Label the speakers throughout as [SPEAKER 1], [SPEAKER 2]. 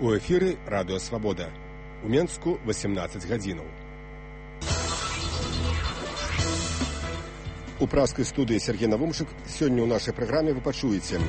[SPEAKER 1] У эфіры радыё Свабода. У Менску 18 гадзінаў. У праскай студыі Сергей Навумчык. Сёння ў нашай праграме вы пачуеце.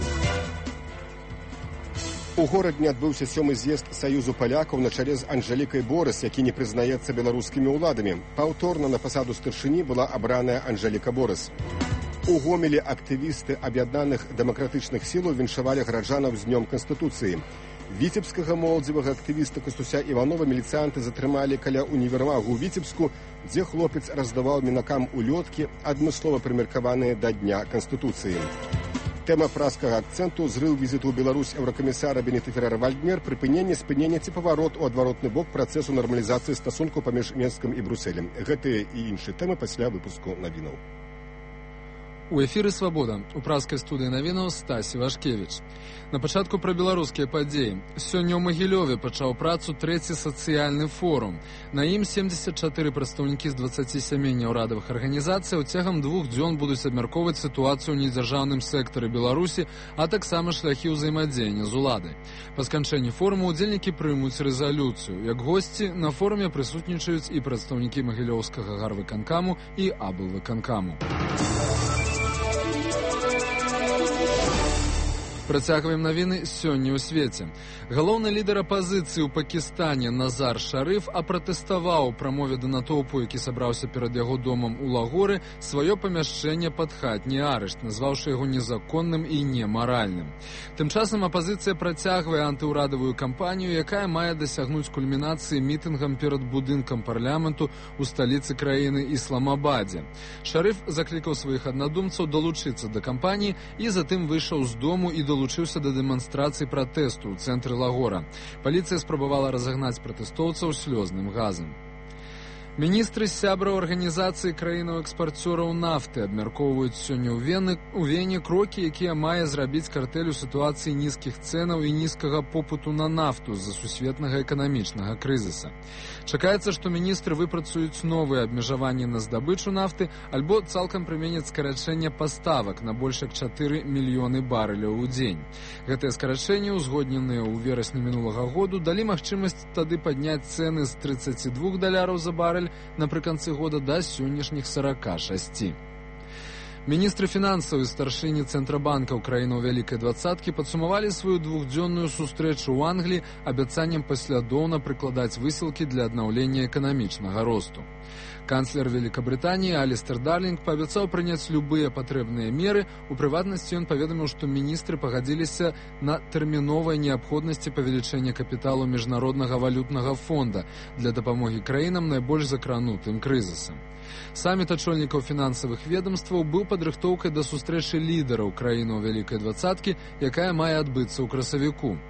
[SPEAKER 1] У горадні адбыўся 7-й з'езд Саюзу палякаў на чале з Анжэлікай Борыс, які не прызнаецца беларускімі ўладамі. Паўторна на пасаду старшыні была абраная Анжэліка Борыс. У Гомелі актывісты аб'яднаных дэмакратычных сілаў віншавалі гараджанаў з Днём Канстытуцыі. Віцебскага моладзевага актывіста Кастуся Іванова міліцыянты затрымалі каля універмагу ў Віцебску, дзе хлопец раздаваў мінакам улёткі, адмыслова прымеркаваныя да Дня Канстытуцыі. Тэма праскага акцэнту — зрыў візіту ў Беларусь еўракамісара Бенета Феррера-Вальднер, прыпыненне, спыненне ці паварот у адваротны бок працэсу нармалізацыі стасункаў паміж Менскам і Брусэлем. Гэтыя і іншыя тэмы пасля выпуску навінаў.
[SPEAKER 2] У эфіры «Свабода». У праскай студыі навінаў Стасі Вашкевіч. На пачатку пра беларускія падзеі. Сёння ў Магілёве пачаў працу 3-й сацыяльны форум. На ім 74 прадстаўнікі з 27 няўрадавых арганізацый цягам 2 дзён будуць абмяркоўваць сітуацыю ў недзяржаўным сектары Беларусі, а таксама шляхі ўзаемадзеяння з уладай. Па сканчэнні форуму ўдзельнікі прымуць рэзалюцыю. Як госці, на форуме прысутнічаюць і прадстаўнікі Магілёўскага гарвыканкаму і аблвыканкаму. Працягваем навіны сёння ў свеце. Галоўны лідар апазіцыі ў Пакістане Назар Шарыф апратэставаў у прамове да натоўпу, які сабраўся перад яго домам у Лагоры, сваё памяшчэнне пад хатні арышт, назваўшы яго незаконным і немаральным. Тым часам апазіцыя працягвае антыўрадавую кампанію, якая мае дасягнуць кульмінацыі мітынгам перад будынкам парламенту ў сталіцы краіны Ісламабадзе. Шарыф заклікаў сваіх аднадумцаў далучыцца да кампаніі і затым выйшаў з дому і долучыўся да дэманстрацыі пратэсту ў цэнтры Лагора. Паліцыя спрабавала разагнаць пратэстоўцаў слёзным газам. Міністры сябраў арганізацыі краінаў-экспарцёраў нафты абмяркоўваюць сёння ў Вене крокі, якія мае зрабіць картэль у сітуацыі нізкіх цэнаў і нізкага попыту на нафту з-за сусветнага эканамічнага крызіса. Чакаецца, што міністры выпрацуюць новыя абмежаванні на здабычу нафты альбо цалкам прыменяць скарачэнне паставак на больш як 4 мільёны барэляў у дзень. Гэтыя скарачэнні, узгодненыя ў верасні мінулага году, далі магчымасць тады падняць цэны з $32 за барэль напрыканцы года да сённяшніх 46. Міністры фінансаў і старшыні Цэнтрабанкаў краінаў Вялікай двадцаткі падсумавалі сваю двухдзённую сустрэчу ў Англіі абяцаннем паслядоўна прыкладаць высілкі для аднаўлення эканамічнага росту. Канцлер Великабрытаніі Алістер Дарлінг паабяцаў прыняць любыя патрэбныя меры. У прыватнасці ён паведаміў, што міністры пагадзіліся на тэрміновай неабходнасці павелічэння капіталу міжнароднага валютнага фонда для дапамогі краінам найбольш закранутым крызісам. Саміт ачольнікаў фінансавых ведомстваў быў падрыхтоўкай да сустрэчы лідараў краінаў Вялікай двадцаткі, якая мае адбыцца ў красавіку.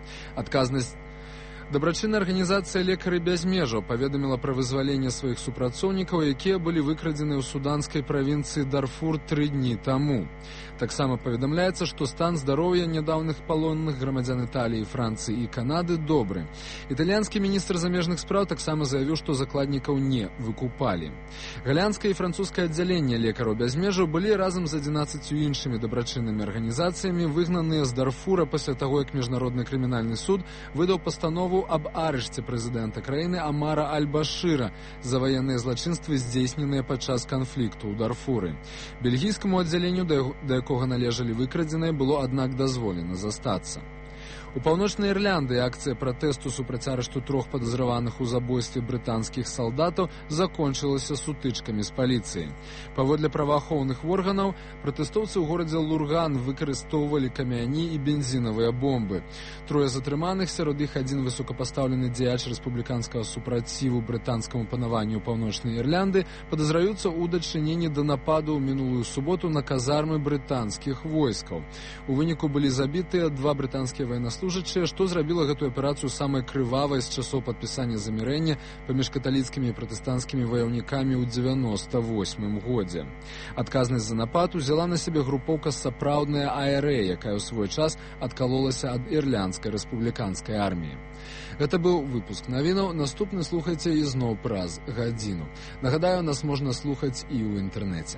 [SPEAKER 2] Дабрачынная арганізацыя «Лекары без межаў» паведаміла пра вызваленне сваіх супрацоўнікаў, якія былі выкрадзены ў суданскай правінцыі Дарфур 3 дні таму. Таксама паведамляецца, што стан здароўя нядаўных палонных грамадзян Італіі, Францыі і Канады добры. Італьянскі міністр замежных спраў таксама заявіў, што закладнікаў не выкупалі. Галянскае і французскае аддзяленне «Лекараў без межаў» былі разам з 11 іншымі дабрачыннымі арганізацыямі выгнаныя з Дарфура пасля таго, як міжнародны крымінальны суд выдаў пастанову аб арышце прэзідэнта краіны Амара Аль-Башыра за ваенныя злачынствы, здзейсненыя падчас канфлікту ў Дарфуры. Бельгійскаму аддзяленню, да якога належалі выкрадзеныя, было, аднак, дазволена застацца. У Паўночнай Ірландыі акцыя пратэсту супраць арышту 3 падазраваных у забойстве брытанскіх салдатаў закончылася сутычкамі з паліцыяй. Паводле праваахоўных органаў, пратэстоўцы ў горадзе Лурган выкарыстоўвалі камяні і бензінавыя бомбы. 3 затрыманых, сярод іх адзін высокапастаўлены дзеяч рэспубліканскага супраціву брытанскаму панаванню ў Паўночнай Ірланды, падазраюцца ў дачыненні да нападу ў мінулую суботу на казармы брытанскіх войскаў. У выніку былі забітыя 2 брытанскія военнослужачыя, што зрабіла гэтую аперацыю самай крывавай з часоў падпісання замірэння паміж каталіцкімі і пратэстанцкімі ваяўнікамі ў 98 годзе. Адказнасць за напад узяла на сябе групоўка сапраўдная АРЭ, якая ў свой час адкалолася ад ірландскай рэспубліканскай арміі. Гэта быў выпуск навінаў. Наступны слухайце ізноў праз гадзіну. Нагадаю, нас можна слухаць і ў інтэрнэце.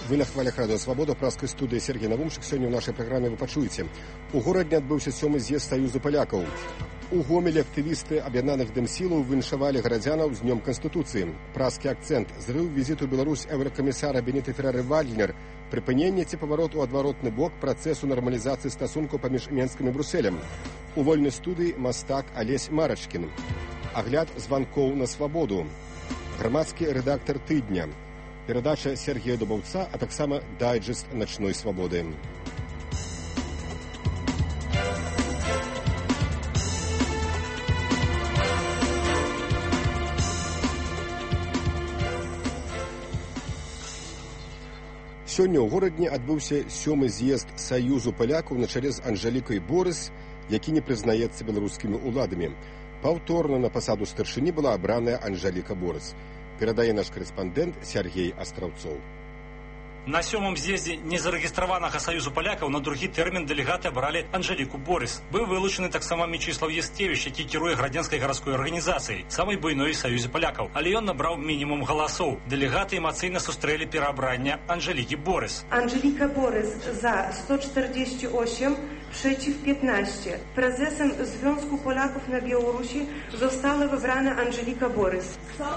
[SPEAKER 1] Вы на хвалях радыё Свабода, праскай студыі Сергей Навумчык. Сёння ў нашай праграме вы пачуеце. У горадзе адбыўся 7-й з'езд Саюзу палякаў. У Гомелі актывісты аб'яднаных дэмсілаў віншавалі гарадзянаў з днём Канстытуцыі. Праскі акцэнт, зрыў візіту Беларусь еўракамісара Беніты Феррары-Вальднер, прыпыненне ці паварот у адваротны бок працэсу нармалізацыі стасункаў паміж Менскам і Брусэлем. У вольнай студыі мастак Алесь Марачкін. Агляд званкоў на свабоду. Грамадскі рэдактар тыдня. Перадача Сергея Дубаўца, а таксама дайджэст начной свабоды. Сёння ў горадні адбыўся 7-й з'езд Саюзу палякаў на чале з Анжалікай Борыс, які не прызнаецца беларускімі ўладамі. Паўторна на пасаду старшыні была абраная Анжаліка Борыс. Перадае наш корэспандэнт Сергей Астраўцоў.
[SPEAKER 3] На 7-м з'ездзе незарэгістраванага Саюзу палякаў на другі тэрмін дэлегаты абралі Анжаліку Борыс. Быў вылучаны таксама Мечыслаў Єстевіч, які кіруе градзянскай гарадской арганізацыяй, самай буйной Саюзе палякаў. Але ён набраў мінімум галасоў. Дэлегаты эмацыйна сустрэлі пераабрання Анжалікі Борыс.
[SPEAKER 4] Анжелика Борys za 148, przeciw 15. Prezesem Związku Polaków na Białorusi została wybrana Angelika Borys.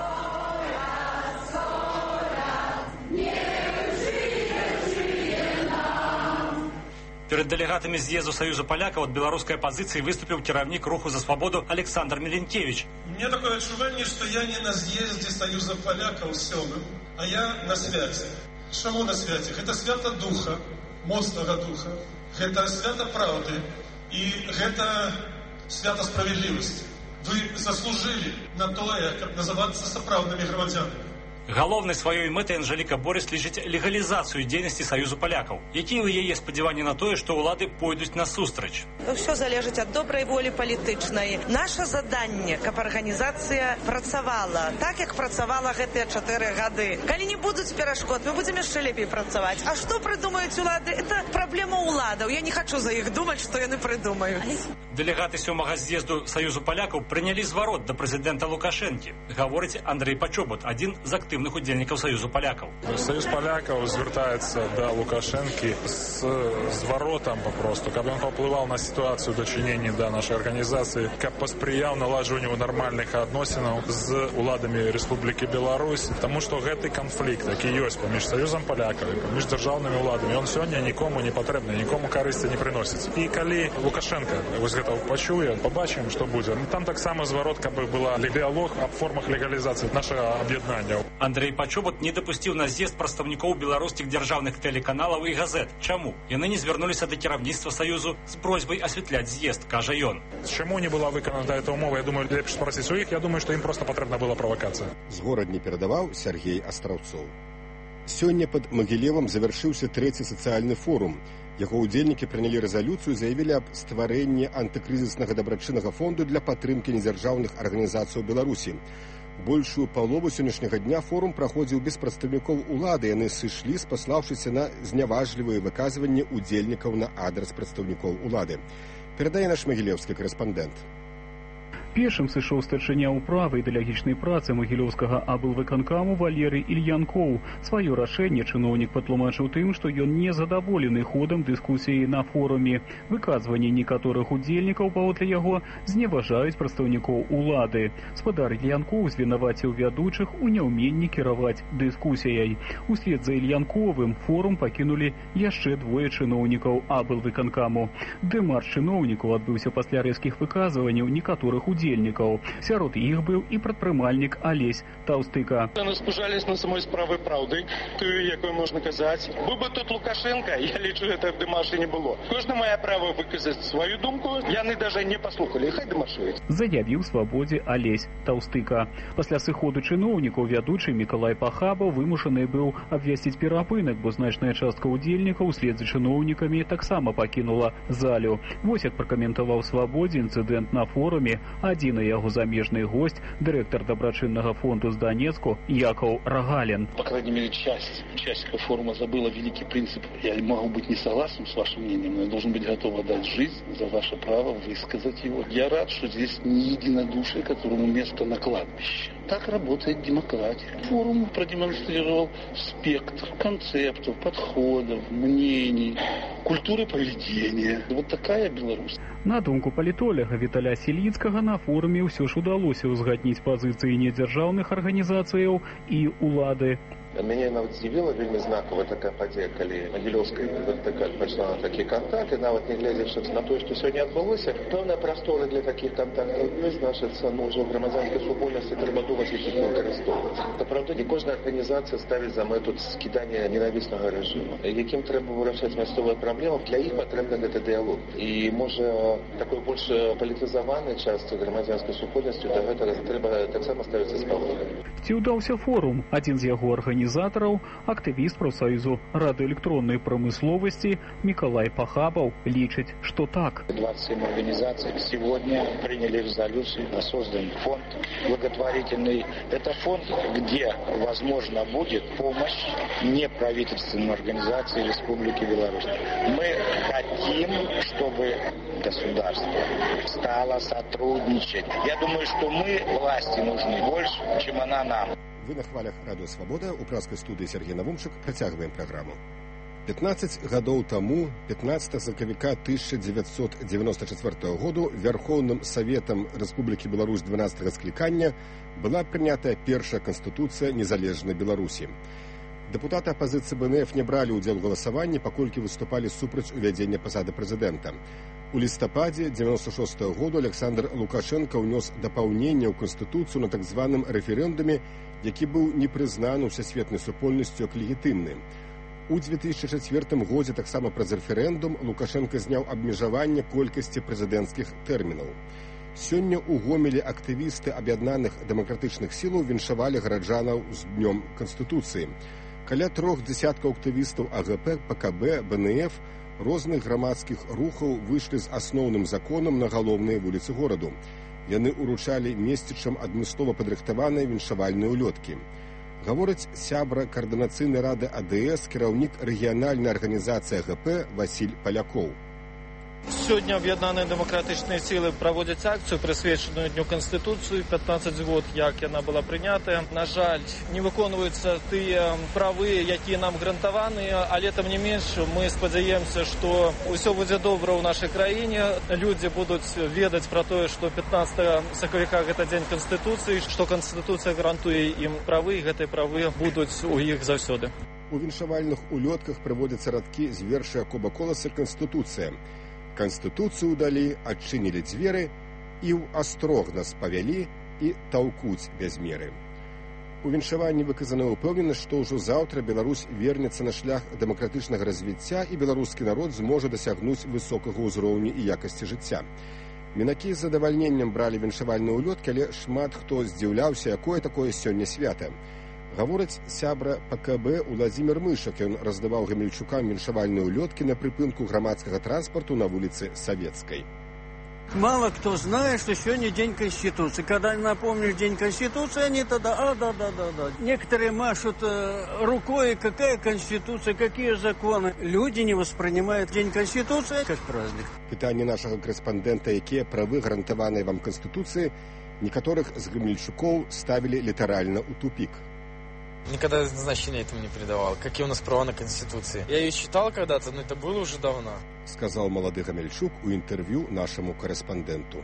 [SPEAKER 3] Перед дэлегатамі з'езду Саюзу палякаў ад беларускай апазіцыі выступіў кіраўнік руху за свабоду Александр Меленкевич.
[SPEAKER 5] Мне такое адчуванне, што я не на з'ездзе Саюза палякаў 7-м, а я на свяце. Чаму на свяце? Гэта свята духа, моцнага духа, гэта свята праўды і гэта свята справядлівасці. Вы заслужылі на тое, каб называцца сапраўднымі грамадзянамі.
[SPEAKER 3] Галоўнай сваёй мэтай Анжаліка Борыс лічыць легалізацыю дзейнасці Саюзу палякаў. Якія ў яе спадзяванні на тое, што ўлады пойдуць насустрач?
[SPEAKER 6] Все залежыць ад добрай волі палітычнай. Наша заданне, каб арганізацыя працавала так, як працавала гэтыя 4 гады. Калі не будуць перашкод, мы будзем яшчэ лепей працаваць. А што прыдумаюць улады? Это праблема ўладаў. Я не хачу за іх думаць, што яны прыдумаюць.
[SPEAKER 3] Дэлегаты 7-го з'езду Саюзу палякаў прынялі зварот да прэзідэнта Лукашэнкі, гаворыць Андрэй Пачобут, адзін з актыўных удзельнікаў Саюзу палякаў.
[SPEAKER 7] Саюз палякаў звяртаецца да Лукашэнкі з зваротам папросту, каб ён паўплываў на сітуацыю дачынення да нашай арганізацыі, каб паспрыяў наладжванню нармальных адносінаў з уладамі Рэспублікі Беларусь, таму што гэты канфлікт, які ёсць паміж Саюзам палякаў і паміж дзяржаўнымі ўладамі, ён сёння нікому не патрэбны, нікому карысці не прыносіць. І калі Лукашенко вось гэта пачуе, пабачым, што будзе. Там таксама зварот, каб была дыялог аб формах легалізацыі нашага аб'яднання.
[SPEAKER 3] Андрэй Пачобут не дапусціў на з'езд прадстаўнікоў беларускіх дзяржаўных тэлеканалаў і газет. Чаму? Яны не звярнуліся да кіраўніцтва Саюзу з просьбай асвятляць з'езд, кажа ён.
[SPEAKER 7] Чаму не была выканана эта умова? Я думаю, лепш спрасіць у іх. Я думаю, што ім проста патрэбна была правакацыя.
[SPEAKER 1] З горадні перадаваў Сергей Астраўцоў. Сёння пад Магілевам завяршыўся 3-й сацыяльны форум. Яго ўдзельнікі прынялі рэзалюцыю і заявілі аб стварэнні антыкрызіснага дабрачыннага фонду для падтрымкі недзяржаўных арганізацый у Беларусі. Большую палову сённяшняга дня форум праходзіў без прадстаўнікоў улады. Яны сышлі, спаслаўшыся на зняважлівыя выказванні ўдзельнікаў на адрас прадстаўнікоў улады. Перадае наш магілеўскі корэспандэнт.
[SPEAKER 8] Першым сышоў старшыня ўправы ідэалагічнай працы магілёўскага аблвыканкаму Валерый Ільянкоў. Сваё рашэнне чыноўнік патлумачыў тым, што ён не задаволены ходам дыскусіі на форуме. Выказванні некаторых удзельнікаў, паводле яго, зневажаюць прадстаўнікоў улады. Спадар Ільянкоў звінаваціў вядучых у няўменні кіраваць дыскусіяй. Услед за Ільянковым форум пакінулі яшчэ 2 чыноўнікаў аблвыканкаму. Дэмарш чыноўнікаў адбыўся пасля рэзкіх выказванняў некаторых удзельнікаў. Сярод іх быў і прадпрымальнік Алесь Таўстыка.
[SPEAKER 9] Яны спужались на самой справы праўды, тую, якую можна казаць. Быў бы тут Лукашенко, я лічу, гэта в дэмаршы не было. Кожны мае права выказаць сваю думку, яны даже не паслухалі, хай дэмаршуюць.
[SPEAKER 8] Заявіў свабодзе Алесь Таўстыка. Пасля сыходу чыноўнікаў вядучы Мікалай Пахаба вымушаны быў абвясціць перапынак, бо значная частка удзельнікаў услед за чыноўнікамі таксама пакінула залю. Вось як пракаментаваў свабодзе інцыдэнт на форуме Адзіны яго замежны госць, дырэктар дабрачыннага фонду з Донецку Яков Рогалин.
[SPEAKER 10] По крайней мере, часть форума забыла великий принцип. Я могу быть не согласен с вашим мнением, но я должен быть готов отдать жизнь за ваше право высказать его. Я рад, что здесь не единодушие, которому место на кладбище. Так работает демократия. Форум продемонстрировал спектр концептов, подходов, мнений, культуры поведения. Вот такая Беларусь.
[SPEAKER 8] На думку палітоляга Віталя Селіцкага, на форуме ўсё ж удалося ўзгадніць пазіцыі недзяржаўных арганізацыяў і улады.
[SPEAKER 11] Мяне нават здзівіла вельмі знакавая такая падзея, калі Магілёўская вертыкаль пайшла на такі контакт, і нават не глядзячы на тое, што сёння адбылося, пэўныя прасторы для такіх контактаў ёсць, значыцца, ўжо грамадзянскай супольнасці трэба думаць, якіх выкарыстоўваць. Сапраўды, не кожная арганізацыя ставіць за мэту скідання ненавіснага рэжыму, якім трэба вырашаць мясцовыя праблемы. Для іх патрэбны гэты дыялог. І, можа, такой больш палітызаванай частцы грамадзянскай супольнасці да гэтага трэба таксама ставіцца з павагай.
[SPEAKER 8] Ці ўдаўся форум? Адзін з яго организаторов, активист профсоюзу радиоэлектронной промысловости Миколай Пахабов личит, что так.
[SPEAKER 12] 27 организаций сегодня приняли резолюцию на созданный фонд благотворительный. Это фонд, где, возможно, будет помощь неправительственным организациям Республики Беларусь. Мы хотим, чтобы государство стало сотрудничать. Я думаю, что мы, власти, нужны больше, чем она нам.
[SPEAKER 1] Вы на хвалях Радио Свобода, у праскай студыі Сергей Навумчык, працягваем праграму. 15 гадоў таму, 15 сакавіка 1994 году, Верховным Советом Республики Беларусь 12-го склікання была прынятая першая Конституцыя незалежнай Беларусі. Депутаты апозиции БНФ не брали удзел у галасаванні, паколькі выступалі супраць увядзення пасады прэзідэнта. У лістападзе 96 году Александр Лукашенко ўнёс дапаўненне ў Конституцыю на так званым рэферэндуме, які быў не прызнаны ўсесветнай супольнасцю як легітымны. У 2004 годзе таксама праз рэферэндум Лукашенко зняў абмежаванне колькасці прэзідэнцкіх тэрмінаў. Сёння ў Гомелі актывісты аб'яднаных дэмакратычных сілаў віншавалі гараджанаў з днём Канстытуцыі. Каля 3 десяткаў актывістаў АГП, ПКБ, БНФ, розных грамадскіх рухаў выйшлі з асноўным законам на галоўныя вуліцы гораду. Яны уручалі месцічам адмыслова падрыхтаваныя віншавальныя ўлёткі. Гаворыць сябра каардынацыйнай рады АДС, кіраўнік рэгіянальнай арганізацыі АГП Васіль Палякоў.
[SPEAKER 13] Сёння аб'яднаныя дэмакратычныя сілы праводзяць акцыю, прысвечаную Дню Канстытуцыі, 15 год, як яна была прынятая. На жаль, не выконваюцца тыя правы, якія нам гарантаваныя, але тым не менш мы спадзяемся, што ўсё будзе добра ў нашай краіне. Людзі будуць ведаць пра тое, што 15 сакавіка гэта дзень Канстытуцыі, што Канстытуцыя гарантуе ім правы, і гэтыя правы будуць у іх заўсёды.
[SPEAKER 1] У віншавальных улётках прыводзяцца радкі з верша Якоба Коласа «Конституцыя». Конституцию дали, адчынілі дзверы, і ў астрог нас павялі, і таўкуць без меры. У віншаванні выказана ўпэўненасць, што ўжо заўтра Беларусь вернецца на шлях дэмакратычнага развіцця і беларускі народ зможа дасягнуць высокага ўзроўню і якасці жыцця. Мінакі з задавальненнем бралі віншавальныя ўлёткі, але шмат хто здзіўляўся, якое такое сёння свята. Гаворыць сябра ПКБ Уладзімір Мышак. Ён раздаваў гамельчукам віншавальныя ўлёткі на прыпынку грамадскага транспарту на вуліцы Советской.
[SPEAKER 14] Мало кто знает, что сегодня День Конституции. Когда напомнишь День Конституции, они тогда, да. Некоторые машут рукой, какая Конституция, какие законы. Люди не воспринимают День Конституции как праздник.
[SPEAKER 1] Пытанне нашага корэспандэнта, якія правы гарантаваныя вам Конституции, некаторых з гамельчукоў ставілі літаральна ў тупик.
[SPEAKER 15] Никогда значения этому не придавал. Какие у нас права на Конституции? Я ее читал когда-то, но это было уже давно.
[SPEAKER 1] Сказал молодой Гамельчук у интервью нашему корреспонденту.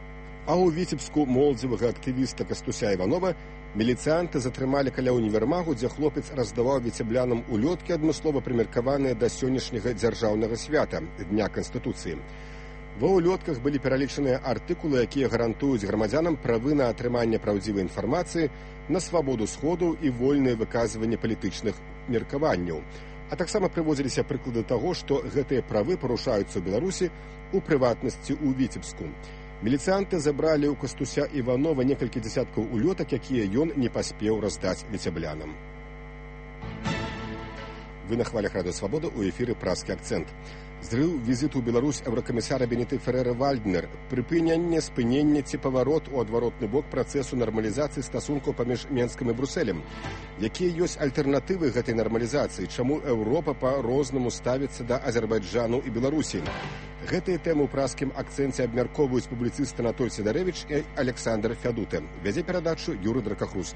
[SPEAKER 1] А у Витебску молодзевага актывіста Кастуся Иванова міліцыянты затрымалі каля універмагу, дзе хлопец раздаваў віцеблянам улёткі, адмыслова прымеркаваныя да сённяшняга дзяржаўнага свята Дня Конституцыі. Ва ўлётках былі пералічаныя артыкулы, якія гарантуюць грамадзянам правы на атрыманне праўдзівай інфармацыі, на свабоду сходу і вольнае выказванне палітычных меркаванняў. А таксама прыводзіліся прыклады таго, што гэтыя правы парушаюцца ў Беларусі, у прыватнасці ў Віцебску. Міліцыянты забралі ў Кастуся Іванова некалькі дзесяткаў улётак, якія ён не паспеў раздаць віцеблянам. Вы на хвалях Радио Свобода, у эфіры «Праскі акцэнт». Зрыў візіту ў Беларусь еўракамісара Беніты Ферэры-Вальднер, прыпынянне, спыненне ці паварот у адваротны бок працэсу нармалізацыі стасункаў паміж Менскам і Брусэлем. Якія ёсць альтэрнатывы гэтай нармалізацыі? Чаму Еўропа па-рознаму ставіцца да Азербайджану і Беларусі? Гэтыя тэмы ў празкім акцэнце абмяркоўваюць публіцыст Анатоль Сідарэвіч і Александр Фядута. Вядзе перадачу Юры Дракахруст.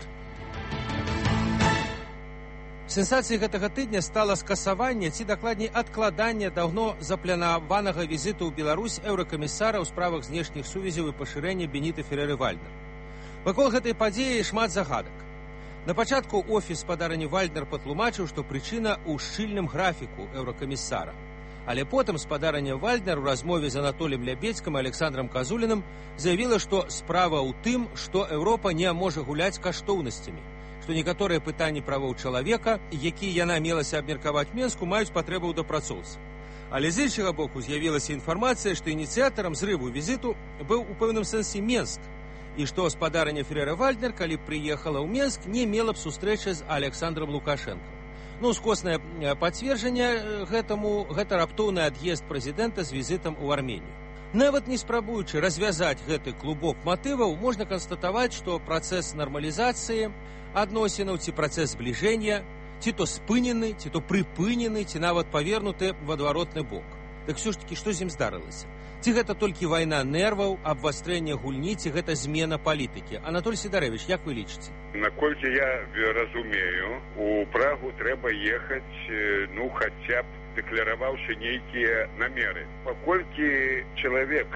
[SPEAKER 16] Сенсацыяй гэтага тыдня стала скасаванне ці дакладней адкладанне даўно запланаванага візіту ў Беларусь еўракамісара ў справах знешніх сувязяў і пашырэння Беніты Ферэры-Вальднер. Вакол гэтай падзеі шмат загадак. На пачатку офіс спадарні Вальднер патлумачыў, што прычына ў шчыльным графіку еўракамісара. Але потым спадарня Вальднер у размове з Анатоліем Лябедзькім і Александром Казуліным заявіла, што справа ў тым, што Еўропа не можа гуляць каштоўнасцямі, што некаторыя пытанні правоў чалавека, якія яна мелася абмеркаваць Менску, маюць патрэбу ў дапрацоўцы. Але з іншага боку з'явілася інфармацыя, што ініцыятарам зрыву візіту быў у пэўным сэнсе Менск, і што спадарня Ферэры-Вальднер, калі прыехала ў Менск, не мела б сустрэчы з Александром Лукашенко. Скоснае пацверджанне гэтаму гэта раптоўны ад'езд прэзідэнта з візітам у Арменію. Нават не спрабуючы развязаць гэты клубок матываў, можна канстатаваць, што працэс нармалізацыі адносінаў ці працэс збліжэння ці то спынены, ці то прыпынены, ці нават павернуты в адваротны бок. Так все ж таки, што з ім здарылася? Ці гэта толькі вайна нерваў, абвастрэнне гульні, ці гэта змена палітыкі? Анатоль Сідарэвіч, як вы лічыце?
[SPEAKER 17] Наколькі я разумею, у Прагу трэба ехаць, хаця б дэклараваўшы нейкія намеры. Паколькі чалавек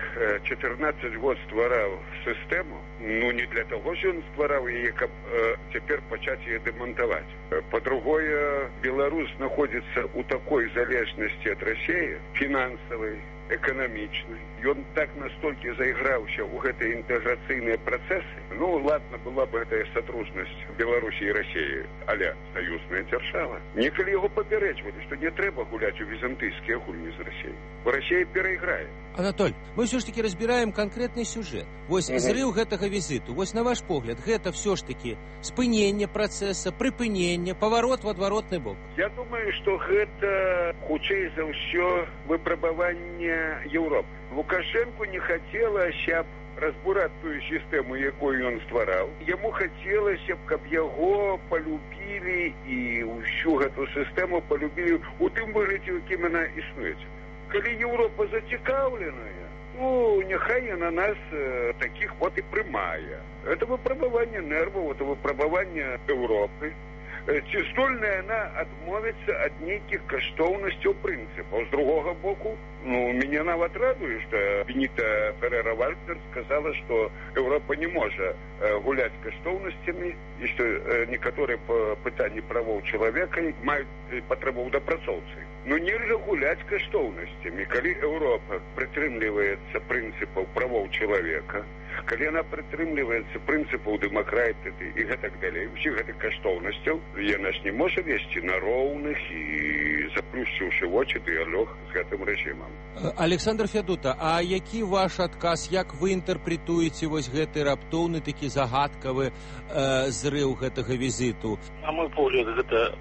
[SPEAKER 17] 14 год ствараў сістэму, не для таго, що ён ствараў яе, каб цяпер пачаць яе дэмантаваць. Па-другое, Беларусь знаходзіцца ў такой залежнасці ад Расіі, фінансавай, эканамічнай. Ён так настолькі зайграўся ў гэтыя інтэграцыйныя працэсы. Ладно, была б гэтая сотруднасць Беларусі і Расіі, але саюзная дзяржава. Некалі яго папярэджвалі, што не трэба гуляць у візантыйскія гульні з Расіяй. Бо Расія перайграе.
[SPEAKER 16] Анатоль, мы ўсё ж таки разбіраем канкрэтны сюжэт. Вось зрыў гэтага візіту. Вось на ваш погляд, гэта ўсё ж таки спыненне працэса, прыпыненне, паварот в адваротны бок.
[SPEAKER 17] Я думаю, што гэта хутчэй за ўсё выпрабаванне Еўропы. Лукашенко не хацелася б разбураць тую сістэму, якую ён ствараў. Яму хацелася б, каб яго палюбілі і ўсю гэту сістэму палюбілі ў тым выглядзе, якім яна існуе. Калі Еўропа зацікаўленая, няхай яна нас такіх і прымае. Это выпрабаванне нерваў, это выпрабаванне Еўропы. Ці здольная яна адмовіцца ад нейкіх каштоўнасцяў прынцыпаў. З другога боку, мяне нават радуе, што Беніта Ферэры-Вальднер сказала, што Еўропа не можа гуляць каштоўнасцямі і што некаторыя пытанні правоў чалавека маюць патрэбу ў дапрацоўцы. Нельга гуляць каштоўнасцямі. Калі Еўропа прытрымліваецца прынцыпаў правоў чалавека, калі яна прытрымліваецца прынцыпаў дэмакратыі і гэтак далей, усіх гэтых каштоўнасцяў, яна ж не можа весці на роўных і заплюшчыўшы вочы дыялог з гэтым рэжымам.
[SPEAKER 16] Александр Фядута, а які ваш адказ, як вы інтэрпрэтуеце вось гэты раптоўны такі загадкавы зрыў гэтага візіту?
[SPEAKER 12] На мой погляд, гэта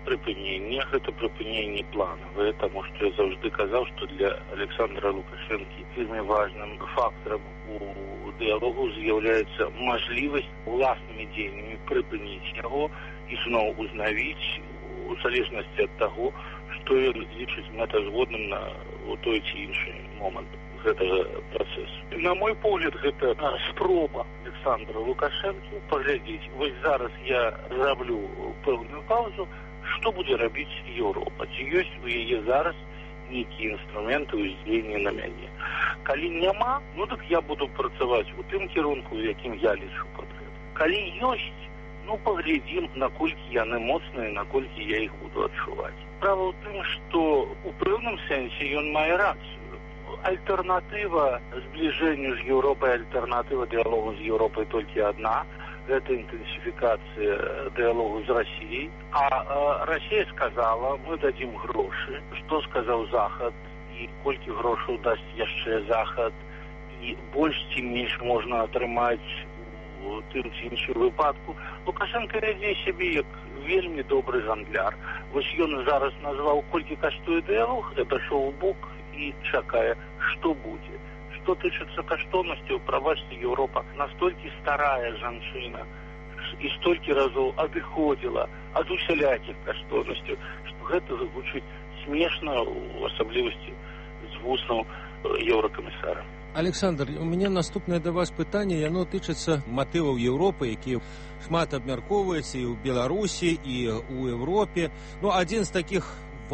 [SPEAKER 12] прыпыненне планавае, таму што я заўжды казаў, што для Александра Лукашэнкі вельмі важным фактарам у дыялогу з'яўляецца мажлівасць уласнымі дзеяннямі прыпыніць яго і зноў узнавіць у залежнасці ад таго, што ён лічыць мэтазгодным на той ці іншы момант гэтага працэсу. На мой погляд, гэта спроба Александра Лукашэнкі паглядзець. Вось зараз я раблю пэўную паузу, што будзе рабіць Еўропа. Ці ёсць у яе зараз нейкія інструменты ўздзеяння на мяне. Калі няма, так я буду працаваць у тым кірунку, у якім я лічу патрэбным. Калі ёсць, паглядзім, наколькі яны моцныя, наколькі я іх буду адчуваць. Справа ў тым, што у пэўным сэнсе ён мае рацыю. Альтэрнатыва збліжэнню з Еўропай, альтэрнатыва дыялогу з Еўропай толькі адна. Гэта інтэнсіфікацыя дыялогу з Расіяй. А Расія сказала, мы дадзім грошы. Што сказаў Захад і колькі грошаў дасць яшчэ Захад, і больш ці менш можна атрымаць у тым ці іншым выпадку. Лукашенко вядзе сябе як вельмі добры гандляр. Вось ён зараз назваў, колькі каштуе дыялог, адышоў у бок
[SPEAKER 18] і чакае, што будзе. Што тычыцца каштоўнасцяў, прабачце, Еўропа настолькі старая жанчына і столькі разоў адыходзіла ад усялякіх каштоўнасцяў, што гэта гучыць смешна, у асаблівасці з вуснаў еўракамісара.
[SPEAKER 16] Александр, у мяне наступнае да вас пытанне, яно тычыцца матываў Еўропы, якія шмат абмяркоўваюцца і ў Беларусі, і ў Еўропе. Адзін з такіх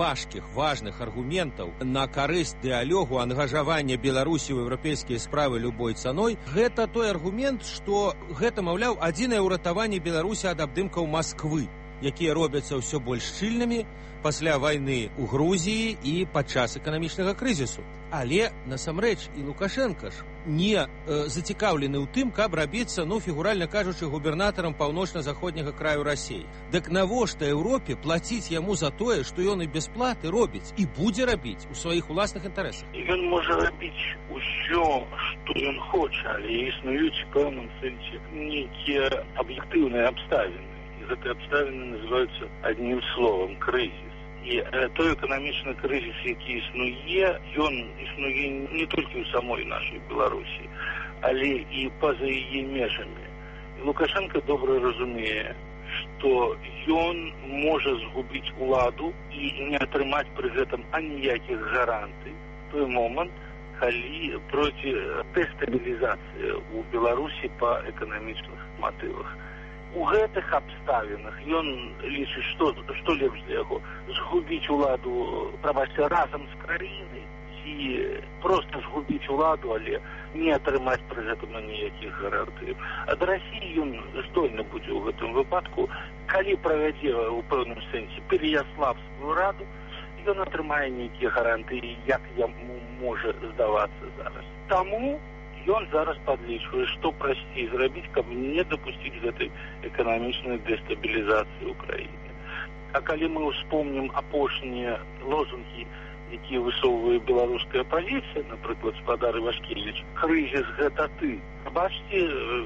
[SPEAKER 16] важных аргументаў на карысць дыялогу, ангажавання Беларусі ў еўрапейскія справы любой цаной, гэта той аргумент, што гэта, маўляў, адзінае ўратаванне Беларусі ад абдымкаў Масквы, якія робяцца ўсё больш шчыльнымі пасля вайны ў Грузіі і падчас эканамічнага крызісу. Але, насамрэч, і Лукашенка ж не зацікаўлены ў тым, каб рабіцца, фігуральна кажучы, губернатарам паўночна-заходняга краю Расіі. Дык навошта Еўропе плаціць яму за тое, што ён і без платы робіць і будзе рабіць у сваіх уласных інтарэсах?
[SPEAKER 18] Ён можа рабіць усё, што ён хоча, але існуюць у пэўным сэнсе нейкія аб'ектыўныя абставіны. І гэтыя абставіны называюцца адным словам крызіс. І той эканамічны крызіс, які існуе, ён існуе не толькі ў самой нашай Беларусі, але і па-за яе межамі. І Лукашенко добра разумее, што ён можа згубіць уладу і не атрымаць пры гэтым аніякіх гарантый той момант, калі пройдзе дэстабілізацыя ў Беларусі па эканамічных матывах. У гэтых абставінах ён лічыць, што лепш для яго згубіць уладу, прабачце, разам з краінай, ці проста згубіць уладу, але не атрымаць пры гэтым ніякіх гарантый. Ад Расіі ён здольны будзе ў гэтым выпадку, калі правядзе ў пэўным сэнсе пераяславскую раду, ён атрымае нейкія гарантыі, як яму можа здавацца зараз. Таму ён зараз падлічвае, што прасцей зрабіць, каб не дапусціць гэтай эканамічнай дэстабілізацыі ў краіне. А калі мы ўспомнім апошнія лозунгі, якія высоўвае беларуская апазіцыя, напрыклад, спадар Івашкевіч, крызіс гэта ты. Бачце,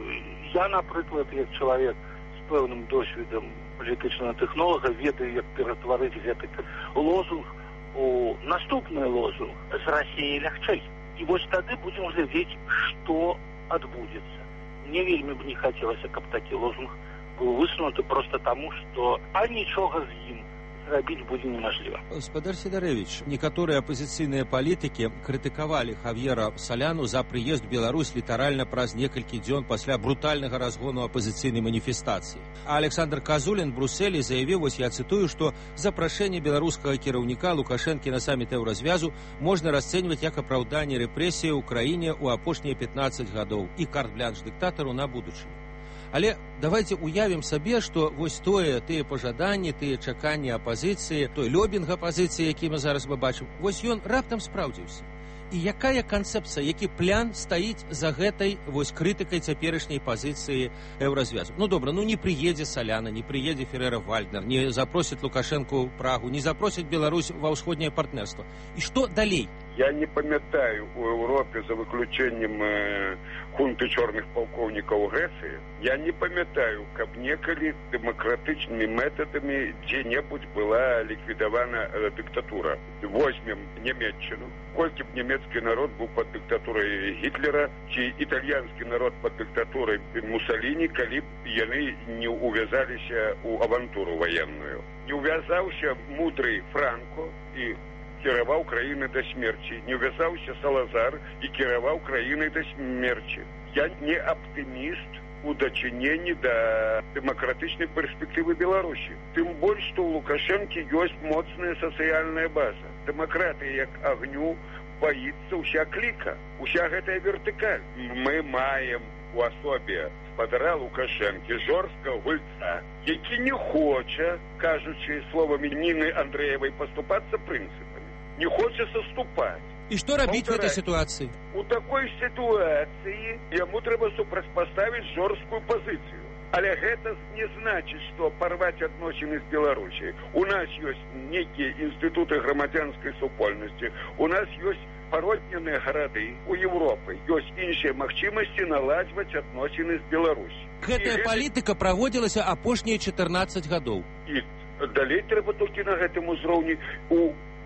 [SPEAKER 18] я, напрыклад, як чалавек з пэўным досведам палітычнага тэхнолага, ведаю, як ператварыць гэты лозунг у наступны лозунг з Расіяй лягчэй. І вось тады будзем глядзець, што адбудзецца. Мне вельмі б не хацелася, каб такі лозунг быў высунуты проста таму, што нічога з ім зрабіць будзе немажліва.
[SPEAKER 16] Спадар Сідарэвіч, некаторыя апазіцыйныя палітыкі крытыкавалі Хав'ера Саляну за прыезд у Беларусь літаральна праз некалькі дзён пасля брутальнага разгону апазіцыйнай маніфестацыі. А Александр Казулін Брусселі заявіў, вось я цытую, што запрашэнне беларускага кіраўніка Лукашэнкі на саміт еўразвязу можна расцэньваць як апраўданне рэпрэсіі ў краіне ў апошнія 15 гадоў і карт-блянш дыктатару на будучыню. Але давайте уявім сабе, што вось тыя пажаданні, тыя чаканні апазіцыі, той лобінг апазіцыі, які мы зараз бачым, вось ён раптам спраўдзіўся. І якая канцэпцыя, які план стаіць за гэтай вось крытыкай цяперашняй пазіцыі еўразвязу? Добра, не прыедзе Саляна, не прыедзе Ферера-Вальднер, не запросіць Лукашэнку ў Прагу, не запросіць Беларусь ва ўсходняе партнерства. І што далей?
[SPEAKER 17] Я не памятаю у Еўропе, за выключэннем хунты чорных палкоўнікаў Грэцыі, я не памятаю, каб некалі дэмакратычнымі метадамі дзе-небудзь была ліквідавана дыктатура. Возьмем Нямецчыну. Колькі б нямецкі народ быў пад дыктатурай Гітлера, ці італьянскі народ пад дыктатурай Мусаліні, калі б яны не увязаліся ў авантуру ваенную. Не увязаўся мудрый Франко і кіраваў краіны да смерці. Не ўвязаўся Салазар і кіраваў краінай да смерці. Я не аптыміст у дачыненні да дэмакратычнай перспектывы Беларусі. Тым больш, што ў Лукашэнкі ёсць моцная сацыяльная база. Дэмакратыя як агню баіцца ўся кліка, уся гэтая вертыкаль. Мы маем у асобе спадара Лукашэнкі жорсткага гульца, які не хоча, кажучы словамі Ніны Андрэевай, паступацца прынцыпамі. Не хоча саступаць.
[SPEAKER 16] І што рабіць в этой сітуацыі?
[SPEAKER 17] У такой сітуацыі яму трэба супрацьпаставіць жорсткую пазіцыю. Але гэта не значыць, што парваць адносіны з Беларусі. У нас ёсць нейкія інстытуты грамадзянскай супольнасці, у нас ёсць пародненыя гарады у Еўропы, ёсць іншыя магчымасці наладжваць адносіны з Беларусі.
[SPEAKER 16] Гэтая палітыка праводзілася апошнія 14 гадоў.
[SPEAKER 17] І далей трэба толькі на гэтым узроўні у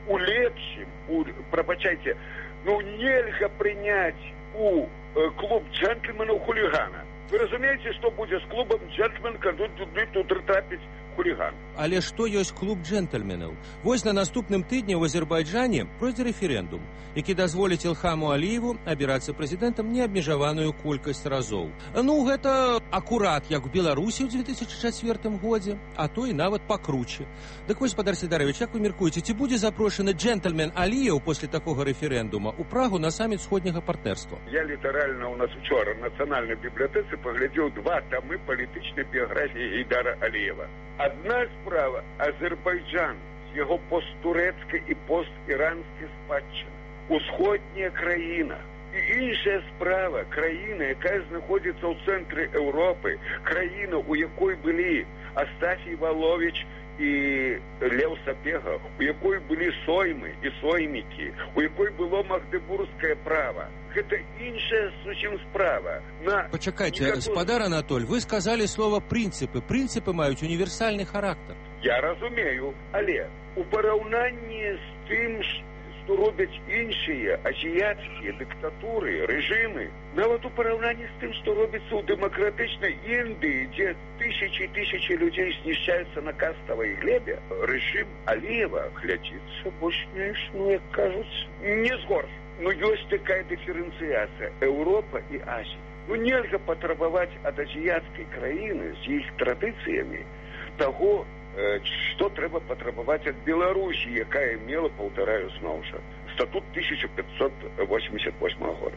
[SPEAKER 17] у лепшым, прабачайце, нельга прыняць у клуб джентльменаў-хулігана. Вы разумееце, што будзе з клубам джентльмен, калі тут трапіць хуліган?
[SPEAKER 16] Але што ёсць клуб джентльменаў? Вось на наступным тыдні ў Азербайджане пройдзе рэферэндум, які дазволіць Ілхаму Аліеву абірацца прэзідэнтам неабмежаваную колькасць разоў. Гэта акурат, як у Беларусі ў 2004 годзе, а то і нават пакруче. Дык вось, спадар Сідарович, як вы мяркуеце, ці будзе запрошаны джентльмен Аліеў после такога рэферэндума ў Прагу на саміт сходняга партнерства?
[SPEAKER 17] Я літаральна ў нас учора в Нацыянальнай бібліятэцы паглядзеў 2 тамы палітычнай біяграфіі Гейдара Аліева. Адна справа – Азербайджан з яго посттурэцкай і постіранскай спадчынай. Усходняя краіна. І іншая справа – краіна, якая знаходзіцца ў цэнтры Еўропы, краіна, у якой былі Астафій Валовіч і Леў Сапега, у якой былі соймы і соймікі, у якой было магдебургскае права. Гэта іншая зусім справа.
[SPEAKER 16] Пачакайце, спадар Анатоль, вы сказалі слова «прынцыпы». Прынцыпы маюць універсальны характар.
[SPEAKER 17] Я разумею, але у параўнанні з тым, што робяць іншыя азіяцкія дыктатуры, рэжымы, нават у параўнанні з тым, што робіцца ў дэмакратычнай Індыі, дзе тысячы і тысячы людзей знішчаюцца на каставай глебе, рэжым Аліева глядзіцца больш менш, як кажуць, не згорш. Ёсць такая дыферэнцыяцыя Еўропа і Азія. Нельга патрабаваць ад азіяцкай краіны з іх традыцыямі таго, што трэба патрабаваць ад Беларусі, якая мела, паўтараю зноў жа, статут 1588 года.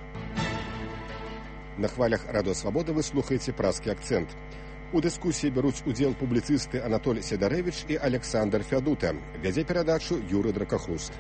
[SPEAKER 1] На хвалях Радыё Свабода вы слухаеце празкі акцэнт. У дыскусіі бяруць удзел публіцысты Анатоль Сідарэвіч і Александр Фядута. Вядзе перадачу Юры Дракахруст.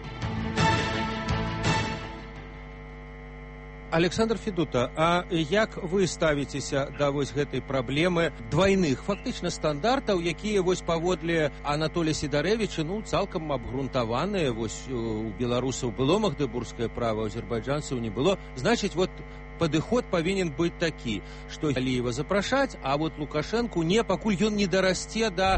[SPEAKER 16] Александр Федута, а як вы ставіцеся да вось гэтай праблемы двайных фактычна стандартаў, якія вось паводле Анатолія Сідарэвіча цалкам абгрунтаваныя, вось у беларусаў было магдебургскае права, у азербайджанцаў не было. Значыць, падыход павінен быць такі, што Аліева запрашаць, а Лукашэнку не, пакуль ён не дарасце да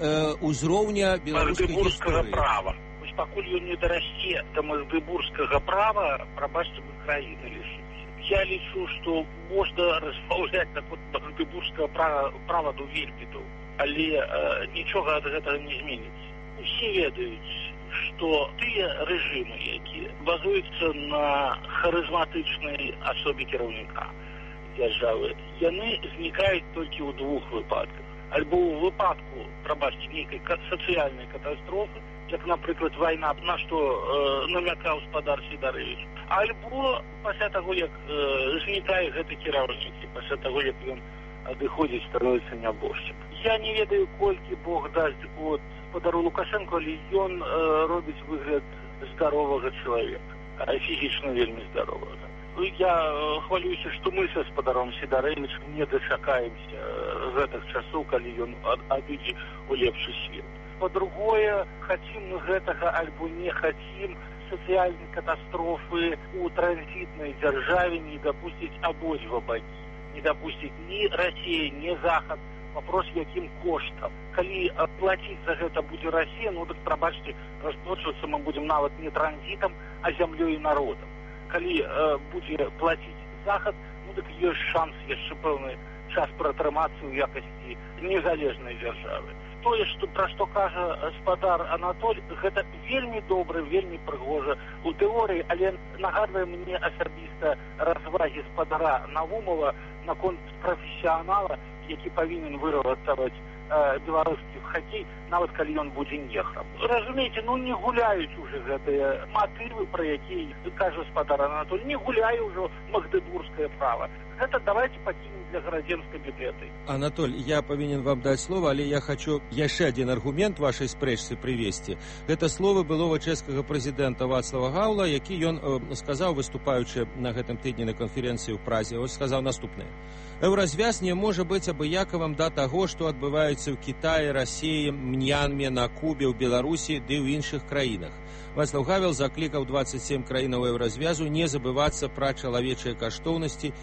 [SPEAKER 16] ўзроўня беларускай гісторыі.
[SPEAKER 18] Пакуль ён не дарасце да магдебургскага права, прабачце, мы краіны лишимся. Я лічу, што можна разбаўляць такое магдебургскае права до вельбітаў, але нічога ад гэтага не зменіцца. Усе ведаюць, што тыя рэжымы, якія базуюцца на харызматычнай асобе кіраўніка дзяржавы, яны знікаюць толькі ў 2 выпадках. Альбо ў выпадку, прабачце, нейкай сацыяльнай катастрофы, як, напрыклад, вайна, на што намякаў спадар Сідарэвіч, альбо пасля таго, як знікае гэты кіраўнік, пасля таго, як ён адыходзіць, становіцца нябожчык. Я не ведаю, колькі Бог дасць спадару Лукашэнку, але ён робіць выгляд здаровага чалавека, фізічна вельмі здаровага. Я хвалююся, што мы са спадаром Сідарэвічам не дачакаемся гэтых часоў, калі ён адыдзе ў лепшы свет. По-другое, хотим мы гэтага альбо не хотим, сацыяльнай катастрофы у транзітнай дзяржаве не дапусціць абодва бакі. Не дапусціць ні Расія, ні Захад. Вопрос, якім коштам. Калі плаціць за гэта будзе Расія, так, прабачце, расплачвацца мы будзем нават не транзітам, а зямлёй і народам. Калі будзе плаціць Захад, так ёсць шанс яшчэ пэўны час пратрымацца ў якасці незалежнай дзяржавы. Тое, пра што кажа спадар Анатоль, гэта вельмі добра, вельмі прыгожа у тэорыі, але нагадвае мне асабіста развагі спадара Навумова наконт прафесіянала, які павінен выратаваць беларускі хакей, нават калі ён будзе нехрам. Разумееце, не гуляюць уже гэтыя матывы, пра якія кажа спадар Анатоль, не гуляе ўжо магдебургскае права. Гэта давайте пакінем для гарадзенскай бібліятэкі.
[SPEAKER 16] Анатоль, я павінен вам даць слово, але я хочу яшчэ адзін аргумент вашай спрэчцы прывесці. Гэта слово былога чэшскага прэзідэнта Вацлава Гаўла, які ён сказаў, выступаючы на гэтым тыдні на канферэнцыі ў Празе, сказаў наступнае. Еўразвяз не можа быць абыякавым да таго, што адбываецца ў Кітаі, Расіі, Мьянме, на Кубе, ў Беларусі ды ў іншых краінах. Вацлаў Гавел заклікаў 27 краінаў еўразвязу не забывацца пра чалавечыя каштоўнасці і не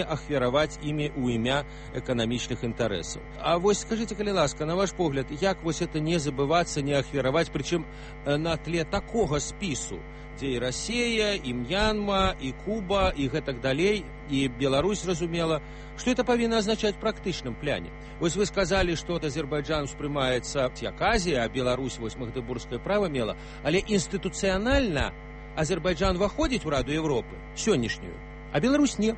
[SPEAKER 16] не ахвяраваць імі ў імя эканамічных інтарэсаў. А вось скажыце, калі ласка, на ваш погляд, як вось это не забывацца, не ахвяраваць, прычым на тле такога спісу, дзе і Расія, і Мьянма, і Куба, і гэтак далей, і Беларусь, разумела, што это павінна азначаць в практычным пляне. Вось вы сказалі, што Азербайджан успрымаецца як Азія, а Беларусь вось магдебургскае права мела, але інстытуцыянальна Азербайджан выходзіць у Раду Европы сённяшнюю, а Беларусь не.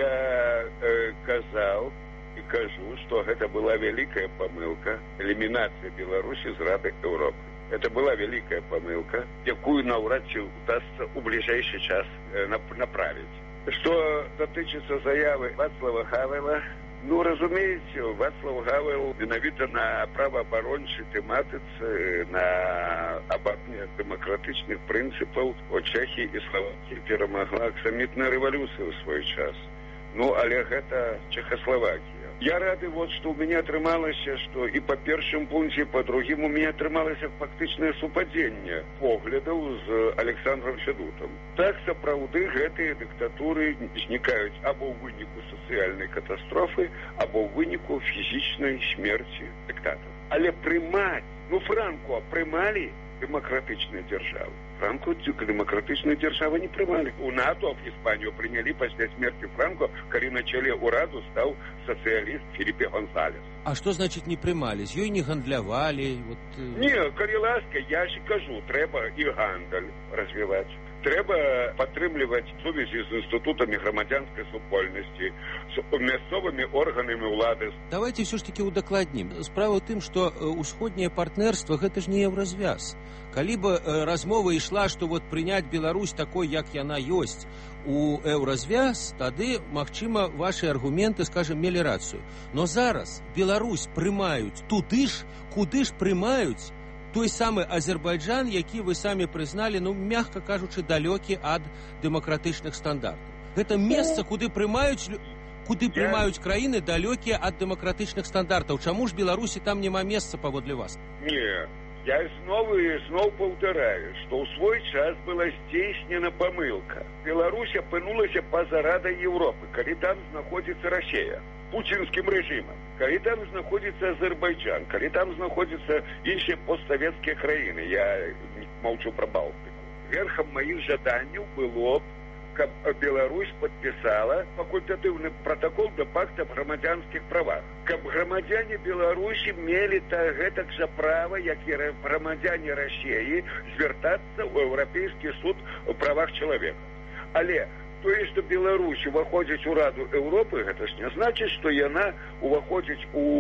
[SPEAKER 17] Я казаў і кажу, што гэта была вялікая памылка элімінацыя Беларусі з Рады Европы. Это была великая помылка, якую навряд чи удастся у ближайший час направить. Что дотычется заявы Вацлава Гавела, ну, разумеется, Вацлав Гавел виновата на правооборончей тематице, на оборне демократичных принципов о Чехии и Словакии перемогла аксамітная революция в свой час. Ну, але гэта Чехословакия. Я рады, вот, что у меня атрымалася, что и по першым пункте, и по другим у меня атрымалася фактычнае супадзенне поглядаў з Александром Федутом. Так, сапраўды, гэтыя дыктатуры знікаюць або ў выніку сацыяльнай катастрофы, або ў выніку фізічнай смерці дыктатора. Але прымаць, ну, Франко прымалі демократичные державы. Франко демократичные державы не приймали. У НАТО в Испанию приняли после смерти Франко, коли на челе ураду стал социалист Филиппе Гонсалес.
[SPEAKER 16] А что значит не приймали? З ёй не гандлявали? Вот...
[SPEAKER 17] Не, коли ласка, я ж кажу, треба і гандаль розвивати. Треба підтримувати сувязі з інститутами громадянської супольності, з місцевими органами влади.
[SPEAKER 16] Давайте все ж таки удакладнім. Справа ў тым, што усходняе партнерство гэта ж не еўразвяз. Калі бы размова ішла, што вот прыняць Беларусь такой, як яна ёсць, у еўразвяз, тады, магчыма, ваши аргументы, скажем, мелі рацыю. Но зараз Беларусь прымаюць туды ж, куды ж прымаюць той самы Азербайджан, які вы самі прызналі, ну, мягка кажучы, далёкі ад дэмакратычных стандартаў. Гэта месца, куды прымаюць краіны далёкія ад дэмакратычных стандартаў. Чаму ж Беларусі там няма месца паводле вас?
[SPEAKER 17] Не, я зноў паўтараю, што ў свой час была здзейснена памылка. Беларусь апынулася па-за Радай Европы, калі там знаходзіцца Расія путинским режимом, калі там знаходится Азербайджан, калі там знаходятся іншыя постсоветские краины, я молчу про Балтику. Верхом моих жаданняў было, каб Беларусь подписала факультативный протокол до пакта об громадянских правах. Каб громадяне Беларусі мели гэтак жа права, як и громадяне России, звертаться в Европейский суд о правах человека. Але тое, што Беларусь уваходзіць у Раду Европы, гэта ж не значыць, што яна уваходзіць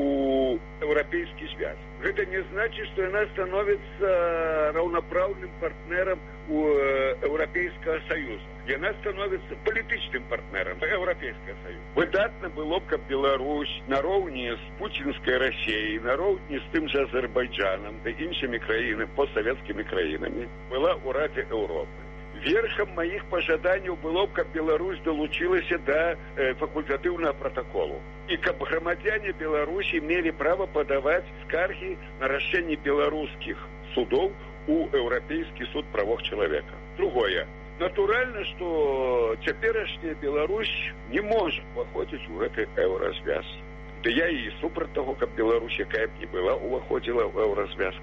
[SPEAKER 17] у Еўрапейскі звяз. Гэта не значыць, што яна становіцца раўнапраўным партнерам у Еўрапейскага Саюза. Яна становіцца палітычным партнерам Еўрапейскага Саюза. Выдатна было б, каб Беларусь нароўні з пуцінскай Расіяй, нароўні з тым жа Азербайджанам ды іншымі краінамі, постсавецкімі краінамі, была ў Радзе Европы. Верхом моих пожаданняў было, каб Беларусь долучилася до факультативного протоколу. И каб громадяне Беларуси имели право подавать скарги на решение белорусских судов у Европейский суд правов человека. Другое. Натурально, что теперешняя Беларусь не может выходить в этот еврозвяз. Да я и супраць того, каб Беларусь, якая б не была, уваходила в еврозвяз,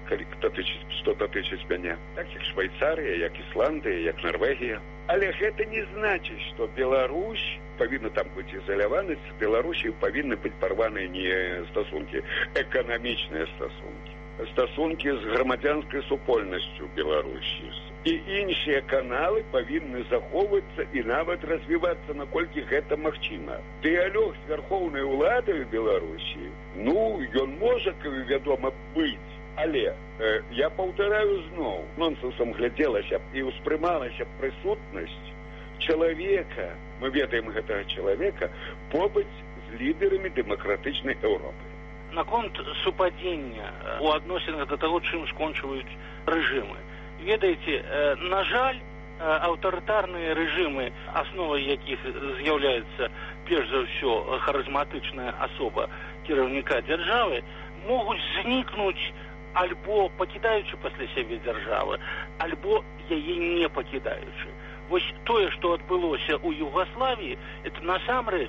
[SPEAKER 17] што датычыць мяне. Так як Швейцария, як Ісландия, як Норвегия. Але гэта не значит, что Беларусь павінна там быть изолявана, с Беларусью павінны быть порваны не стасунки, экономичные стасунки. Стасунки с громадянской супольностью Беларусі. І іншыя каналы павінны захоўвацца і нават развівацца, наколькі гэта магчыма. Дыялог з вярхоўнай уладай Беларусі, ну, ён можа, вядома, быць, але я паўтараю зноў, нонсенсам глядзелася і ўспрымалася прысутнасць чалавека, мы ведаем гэтага чалавека, побыць з лідарамі дэмакратычнай Еўропы.
[SPEAKER 18] Наконт супадзення у адносінах да таго, чым скончваюць рэжымы. Ведаеце, на жаль, аўтарытарныя рэжымы, асновай якіх з'яўляецца перш за ўсё харызматычная асоба кіраўніка дзяржавы, могуць знікнуць альбо пакідаючы пасля сябе дзяржавы, альбо яе не пакідаючы. Вось тое, што адбылося ў Югаславіі, это насамрэч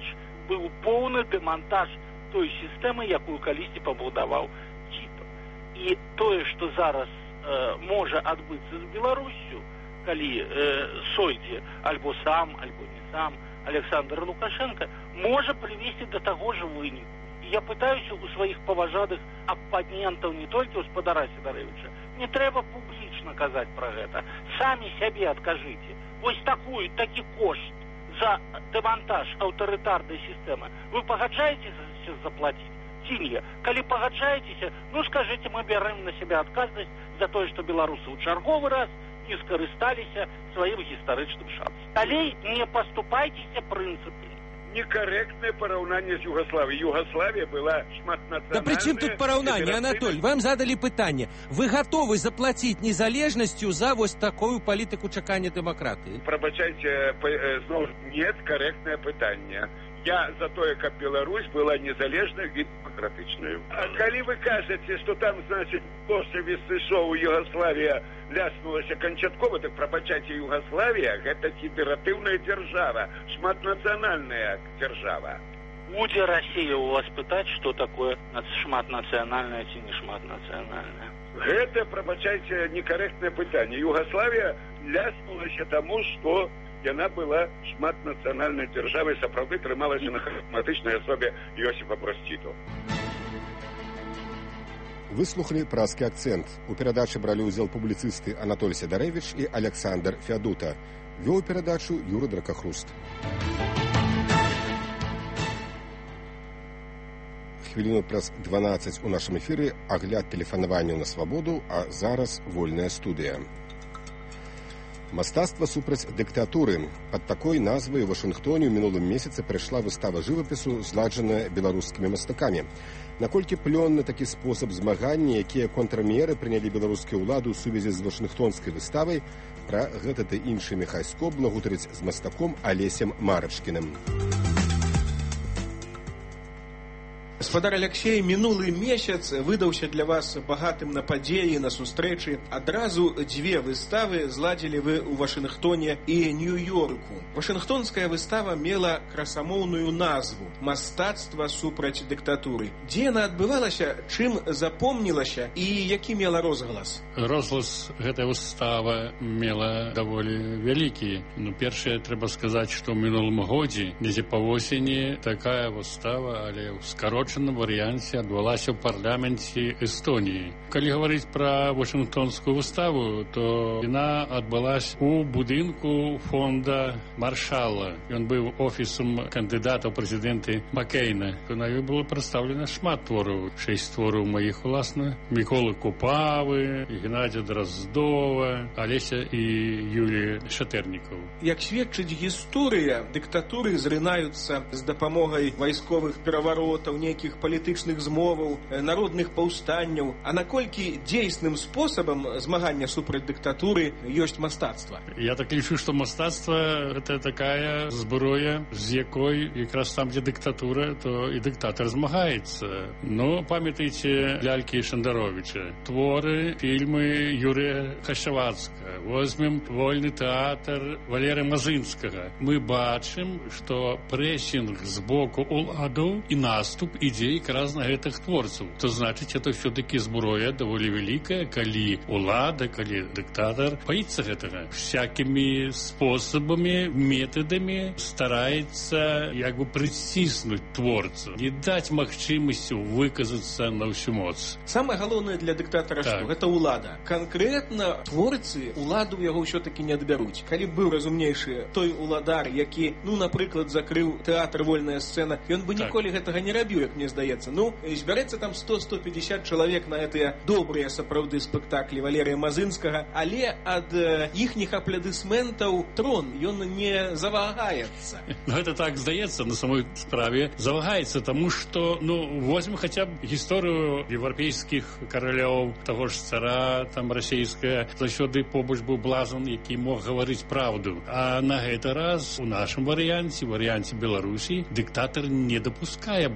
[SPEAKER 18] быў поўны дэмантаж той сістэмы, якую калісьці пабудаваў Тіта. І тое, што зараз можа адбыцца з Беларуссю, калі сойдзе альбо сам, альбо не сам Александр Лукашенко, можа прывесці да таго ж выніку. І я пытаюся у сваіх паважаных апанентаў, не толькі ў спадара Сідарэвіча, не трэба публічна казаць пра гэта. Самі сябе адкажыце. Вось такі кошт за дэмантаж аўтарытарнай сістэмы вы пагаджаецеся заплаціць ці не? Калі пагаджаецеся, ну скажыце, мы бярэм на сябе адказнасць за тое, што беларусы ў чарговы раз не скарысталіся сваім гістарычным шансам. Далей не паступайцеся прынцыпамі.
[SPEAKER 17] Некорректное параўнанне з Югославией. Югославия была шматнациональная...
[SPEAKER 16] Да при чем тут параўнанне, Анатоль? Вам задали пытанне. Вы готовы заплатить незалежностью за вот такую политику чакання демократии?
[SPEAKER 17] Пробачайте, нет, корректное пытанне. Я за тое, каб Беларусь была незалежной и демократичной. А калі вы кажете, что там, значит, после сышоў Югославия ляснулася канчаткова, так пробачайте, Югославия это федеративная держава, шматнациональная держава.
[SPEAKER 18] Будзе Россия у вас пытать, что такое шматнациональное ці не шматнациональное?
[SPEAKER 17] Это, пробачайте, некорректное пытанне. Югославия ляснулася тому, что яна была шматнацыянальнай дзяржавай, сапраўды трымалася на харызматычнай асобе Йосіпа Брос Тіта.
[SPEAKER 1] Выслухали праскі акцент. У перадачы бралі ўдзел публіцысты Анатоль Сідарэвіч і Александр Феадута. Вёў перадачу Юры Дракахруст. Хвіліну праз 12 у нашым эфіры агляд тэлефанаванняў на свабоду, а зараз вольная студыя. Мастацтва супраць дыктатуры. Пад такой назвай у Вашынгтоне ў мінулым месяцы прайшла выстава жывапісу, зладжаная беларускімі мастакамі. Наколькі плённы такі спосаб змагання, якія контрмеры прынялі беларускія ўлады ў сувязі з вашынгтонскай выставай, пра гэта ды іншы Міхай Скобла гутарыць з мастаком Алесем Марачкіным.
[SPEAKER 19] Гаспадар Алексей, минулый месяц выдаўся для вас багатым на падзеі, на сустрэчы. Адразу дзве выставы зладзілі вы ў Вашынгтоне і Нью-Йорку. Вашынгтонская выстава мела красамоўную назву «Мастацтва супраць дыктатуры». Дзе яна адбывалася, чым запомнілася і які мела розгалас?
[SPEAKER 20] Розгалас гэтай выставы мела даволі вялікі. Першае, трэба сказаць, што ў мінулым годзе, недзе па восені, такая выстава, але ў скарочаным варыянце адбылася ў парламенце Эстоніі. Калі гаварыць пра Вашынгтонскую выставу, то яна адбылася у будынку фонда Маршалла. Ён быў офісам кандыдата ў прэзідэнты Маккейна. На ёй было прадстаўлена шмат твораў. 6 твораў маіх уласна. Міколы Купавы, Геннадзя Драздова, Алеся і Юлія Шатэрнікаў.
[SPEAKER 19] Як сведчыць гісторыя, дыктатуры зрынаюцца з дапамогай вайсковых пераваротаў, нейкіх палітычных змоваў, народных паўстанняў. А наколькі дзейсным спосабам змагання супраць дыктатуры ёсць мастацтва?
[SPEAKER 20] Я так лічу, што мастацтва это такая зброя, з якой якраз там, дзе дыктатура, то і дыктатар змагаецца. Ну, памятаеце лялькі Шандаровіча, творы, фільмы Юрыя Хашавацкага, возьмем вольны тэатр Валеры Мазынскага. Мы бачым, што прэсінг з боку уладаў і наступ ідзе якраз на гэтых творцаў. То значыць, это ўсё-такі зброя даволі вялікая, калі улада, калі дыктатар баіцца гэтага. Всякімі спосабамі, метадамі стараецца як бы прыціснуць творцу, не даць магчымасцю выказацца на ўсю моц.
[SPEAKER 19] Самае галоўнае для дыктатара што? Гэта ўлада. Канкрэтна творцы ўладу яго ўсё-такі не адбяруць. Калі быў разумнейшы той уладар, які, напрыклад, закрыў тэатр «Вольная сцэна», ён бы ніколі гэтага не рабіў, як мне здаецца. Збярэцца там 100-150 чалавек на гэтыя добрыя сапраўды спектаклі Валерыя Мазынскага, але ад іхніх апладысментаў трон, ён не завагаецца.
[SPEAKER 20] Гэта так здаецца, на самой справе завагаецца, таму што, возьмем хаця б гісторыю еўрапейскіх каралёў, таго ж цара, там, расійская, заўсёды побач быў блазан, які мог гаварыць праўду. А на гэты раз у нашым варыянце Беларусі, дыктатар не дапускае блазна.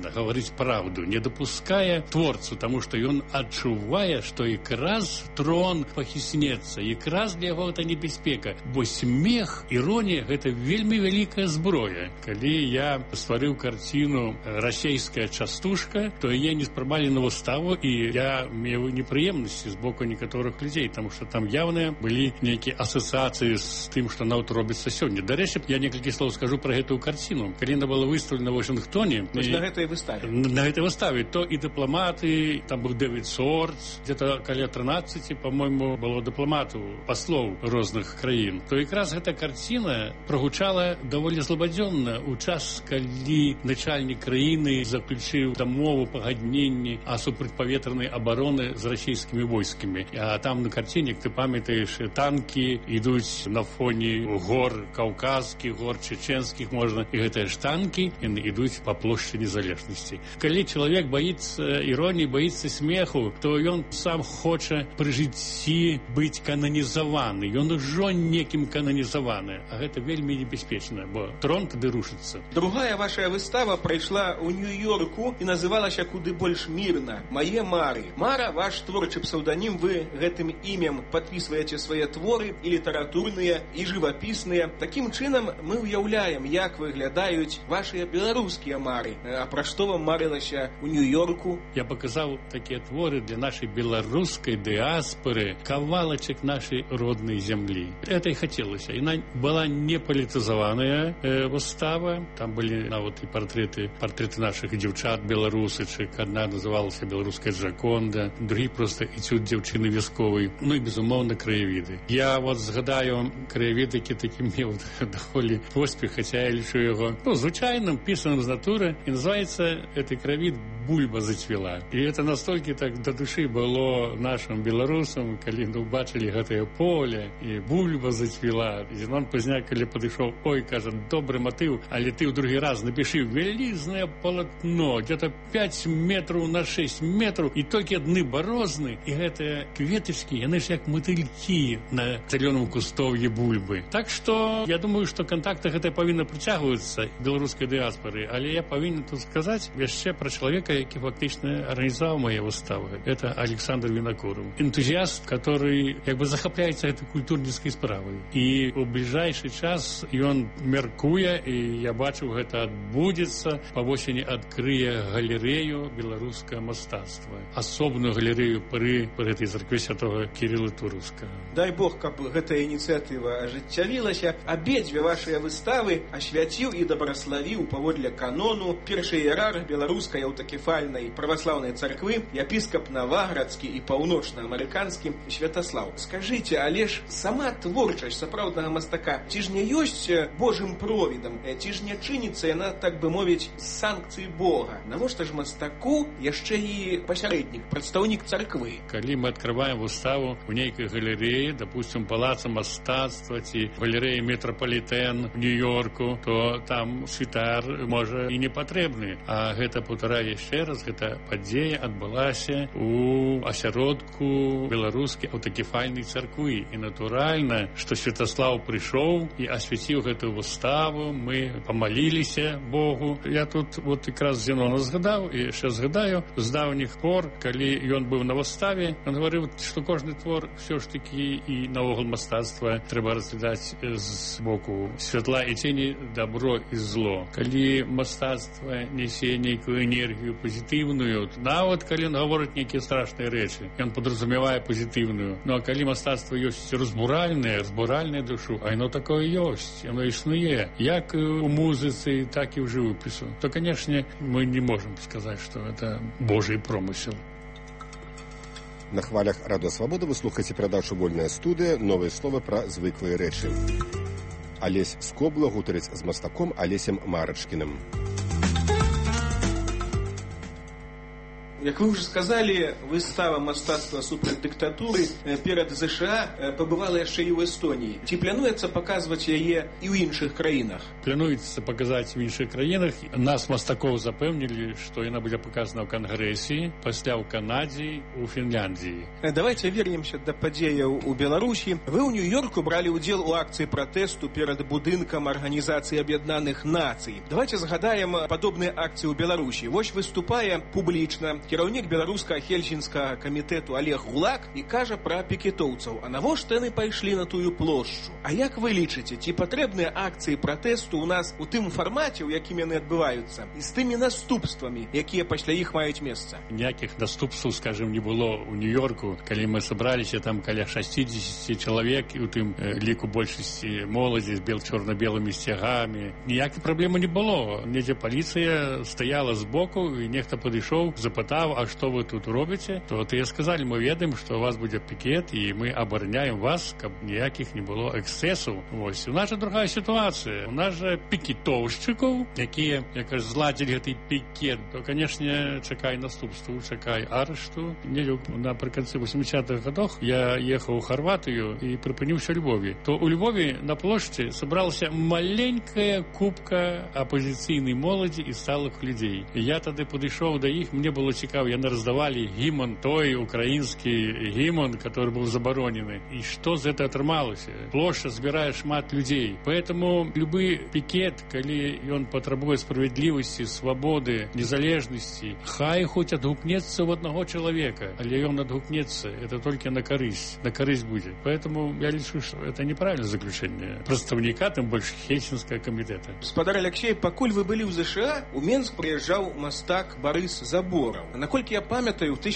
[SPEAKER 20] адкрыта гаварыць праўду, не дапускае творцу, таму што ён адчувае, што якраз трон пахіснецца, якраз для яго гэта небяспека, бо смех, іронія — гэта вельмі вялікая зброя. Калі я стварыў карціну «Расейская частушка», то яе не спрабалі на выставу, і я меў непрыемнасці з боку некаторых людзей, таму што там явныя былі нейкія асацыяцыі з тым, што нават робіцца сёння. Дарэчы, я некалькі слоў скажу пра гэтую карціну. Калі яна была выстаўлена ў Вашынгтоне,
[SPEAKER 19] на гэтай выставе.
[SPEAKER 20] На гэтай выставе то і дыпламаты, там быў Дэвід Сордс, где-то каля 13, по-моему, было дыпламатаў, паслоў розных краін. То якраз гэта карціна прогучала даволі злабадзённа ў час, калі начальнік краіны заключыў дамову пагадненні о супрацьпаветранай абароны з расійскімі войскамі. А там на карціне, як ты памятаеш, танкі ідуць на фоне гор каўказскіх, гор чеченскіх, можна, і гэтыя ж танкі ідуць па плошчы незалежнасці. Калі чалавек баіцца іроніі, баіцца смеху, то ён сам хоча пры жыцці быць кананізаваны. Ён ужо некім кананізаваны. А гэта вельмі небяспечна, бо трон тады рушыцца.
[SPEAKER 19] Другая ваша выстава прайшла ў Нью-Йорку і называлася куды больш мірна «Мае мары». Мара — ваш творчы псеўданім, вы гэтым імем падпісваеце свае творы і літаратурныя, і жывапісныя. Такім чынам мы ўяўляем, як выглядаюць вашыя беларускія мары. А пра што вам марылася ў Нью-Йорку?
[SPEAKER 20] Я паказаў такія творы для нашай беларускай дыаспоры, кавалачак нашай роднай зямлі. Это і хацелася. Яна была не палітызаваная выстава. Там былі нават і партрэты нашых дзяўчат беларусачак. Адна называлася «Беларуская Джаконда», другі проста «Эцюд дзяўчыны вясковай». Ну і, безумоўна, краявіды. Я вот згадаю краявід, які такі меў даволі поспех, хаця я лічу яго звычайным, пісаным з натуры, і называецца гэты краявід «Бульба зацвіла». І это настолькі так да душы было нашим беларусам, калі убачылі гэтае поле, і бульба зацвіла. Зенон Пазняк, калі падышоў, ой, кажа, добры матыў, але ты ў другі раз напішы вялізнае палатно, где-то 5 метраў на 6 метраў, і толькі адны барозны, і гэтыя кветачкі, яны ж як матылькі на зялёным кустоўі бульбы. Так што, я думаю, што кантакты гэтыя павінны прыцягвацца беларускай дыаспоры, але я павінен тут сказаць яшчэ пра чалавека, які фактычна арганізаваў мае выставы. Это Александр Винокуров. Энтузиаст, который як бы захапляецца этой культурніцкай справай. І ў бліжэйшы час ён мяркуе, і я бачу, гэта адбудзецца, па восені адкрые галерэю беларускага мастацтва. Асобную галерэю пры гэтай царкве святого Кирилла Туровскага.
[SPEAKER 19] Дай Бог, каб гэтая ініцыятыва ажыццявілася. Абедзве вашыя выставы асвяціў і дабраславіў паводле канону першы іерарх беларускай аўтакефальнай праваслаўнай царквы, епіскап Наваградскі і паўночна-амерыканскі Святаслаў. Скажыце, але ж сама творчасць сапраўднага мастака ці ж не ёсць Божым провідам, ці ж не чыніцца яна, так бы мовіць, з санкцыі Бога? Навошта ж мастаку яшчэ і пасярэднік, прадстаўнік царквы?
[SPEAKER 20] Калі мы адкрываем выставу ў нейкай галерэі, допустим, Палаца мастацтва ці галерэі Метрапалітэн в Нью-Йорку, то там святар можа і не патрэбны. А гэта, паўтараю яшчэ раз, гэта падзея адбылася у асяродку беларускай аўтакефальнай царквы. І натуральна, што Святаслаў прыйшоў і асвяціў гэтую выставу, мы памаліліся Богу. Я тут вот якраз Зенона згадаў, і яшчэ згадаю, з даўніх пор, калі ён быў на выставе, ён гаварыў, што кожны твор ўсё ж такі і наогул мастацтва трэба разглядаць з боку святла і цені, добро і зло. Калі мастацтва нясе нейкую энергію пазітыўную, нават калі ён гаворыць нейкія страшныя рэчы, ён падразумявае пазітыўную. Ну а калі мастацтва ёсць разбуральнае душу, а яно такое ёсць, яно існуе, як у музыцы, так і ў жывапісу, то, канешне, мы не можам сказаць, што это Божий промысел.
[SPEAKER 1] На хвалях Радио Свобода вы слухаеце перадачу «Вольная студыя», новыя словы пра звыклыя рэчы. Алесь Скобла гутарыць з мастаком Алесем Марачкіным.
[SPEAKER 19] Як вы ўжо сказалі, выстава мастацтва супраць дыктатуры перад ЗША пабывала яшчэ і ў Эстоніі. Ці плануецца паказваць яе і ў іншых краінах?
[SPEAKER 20] Плануецца паказаць у іншых краінах. Нас, мастакоў, запэўнілі, што яна будзе паказана ў Кангрэсе, пасля ў Канадзе, у Фінляндіі.
[SPEAKER 19] Давайте вернемся да падзеяў у Беларусі. Вы ў Нью-Йорку бралі ўдзел у акцыі пратэсту перад будынкам Арганізацыі Аб'яднаных Нацый. Давайте згадаем падобныя акцыі ў Беларусі. Вось выступае публічна кіраўнік беларускага хельсінскага камітэту Олег Гулак і кажа пра пікетоўцаў. А навошта яны пайшлі на тую плошчу? А як вы лічыце, ці патрэбныя акцыі пратэсту ў нас у тым фармаце, у якім яны адбываюцца, і з тымі наступствамі, якія пасля іх маюць месца?
[SPEAKER 20] Ніякіх наступстваў, скажем, не было ў Нью-Йорку, калі мы сабраліся там каля 60 чалавек, і у тым ліку большасці моладзі з чорна-белымі сцягамі. Ніякай праблемы не было. Недзе паліцыя стаяла збоку, і нехта падышоў, запытаў, а што вы тут робіце? То тыя сказалі, мы ведаем, што у вас будзе пікет, і мы абараняем вас, каб ніякіх не было эксцэсаў. Вось. У нас жа другая сітуацыя. У нас жа пікетоўшчыкаў, якія, зладзілі гэты пікет, то, канешне, чакай наступству, чакай арышту. Напрыканцы 80-х гадах я ехаў у Харватыю і прыпыніўся ў Львове. То ў Львове на плошчы сабралася маленькая купка апозіцыйнай моладзі і сталых людзей. І я тады падышоў да іх, мне было цікава, яны раздавалі гімн, той украінскі гімн, который быў забаронены. І што з гэта атрымалася? Плошча збірае шмат людзей. Поэтому любы пікет, калі ён патрабуе справядлівасці, свабоды, незалежнасці, хай хоць адгукнецца ў аднаго чалавека, але ён адгукнецца, это толькі на карысць будзе. Поэтому я лічу, што это неправильное заключение прадстаўніка, тым больш хельсінскага камітэта.
[SPEAKER 19] Спадар Алексей, пакуль вы былі ў ЗША, у Менск прыязджаў мастак Барыс Забораў. Наколькі я памятаю, у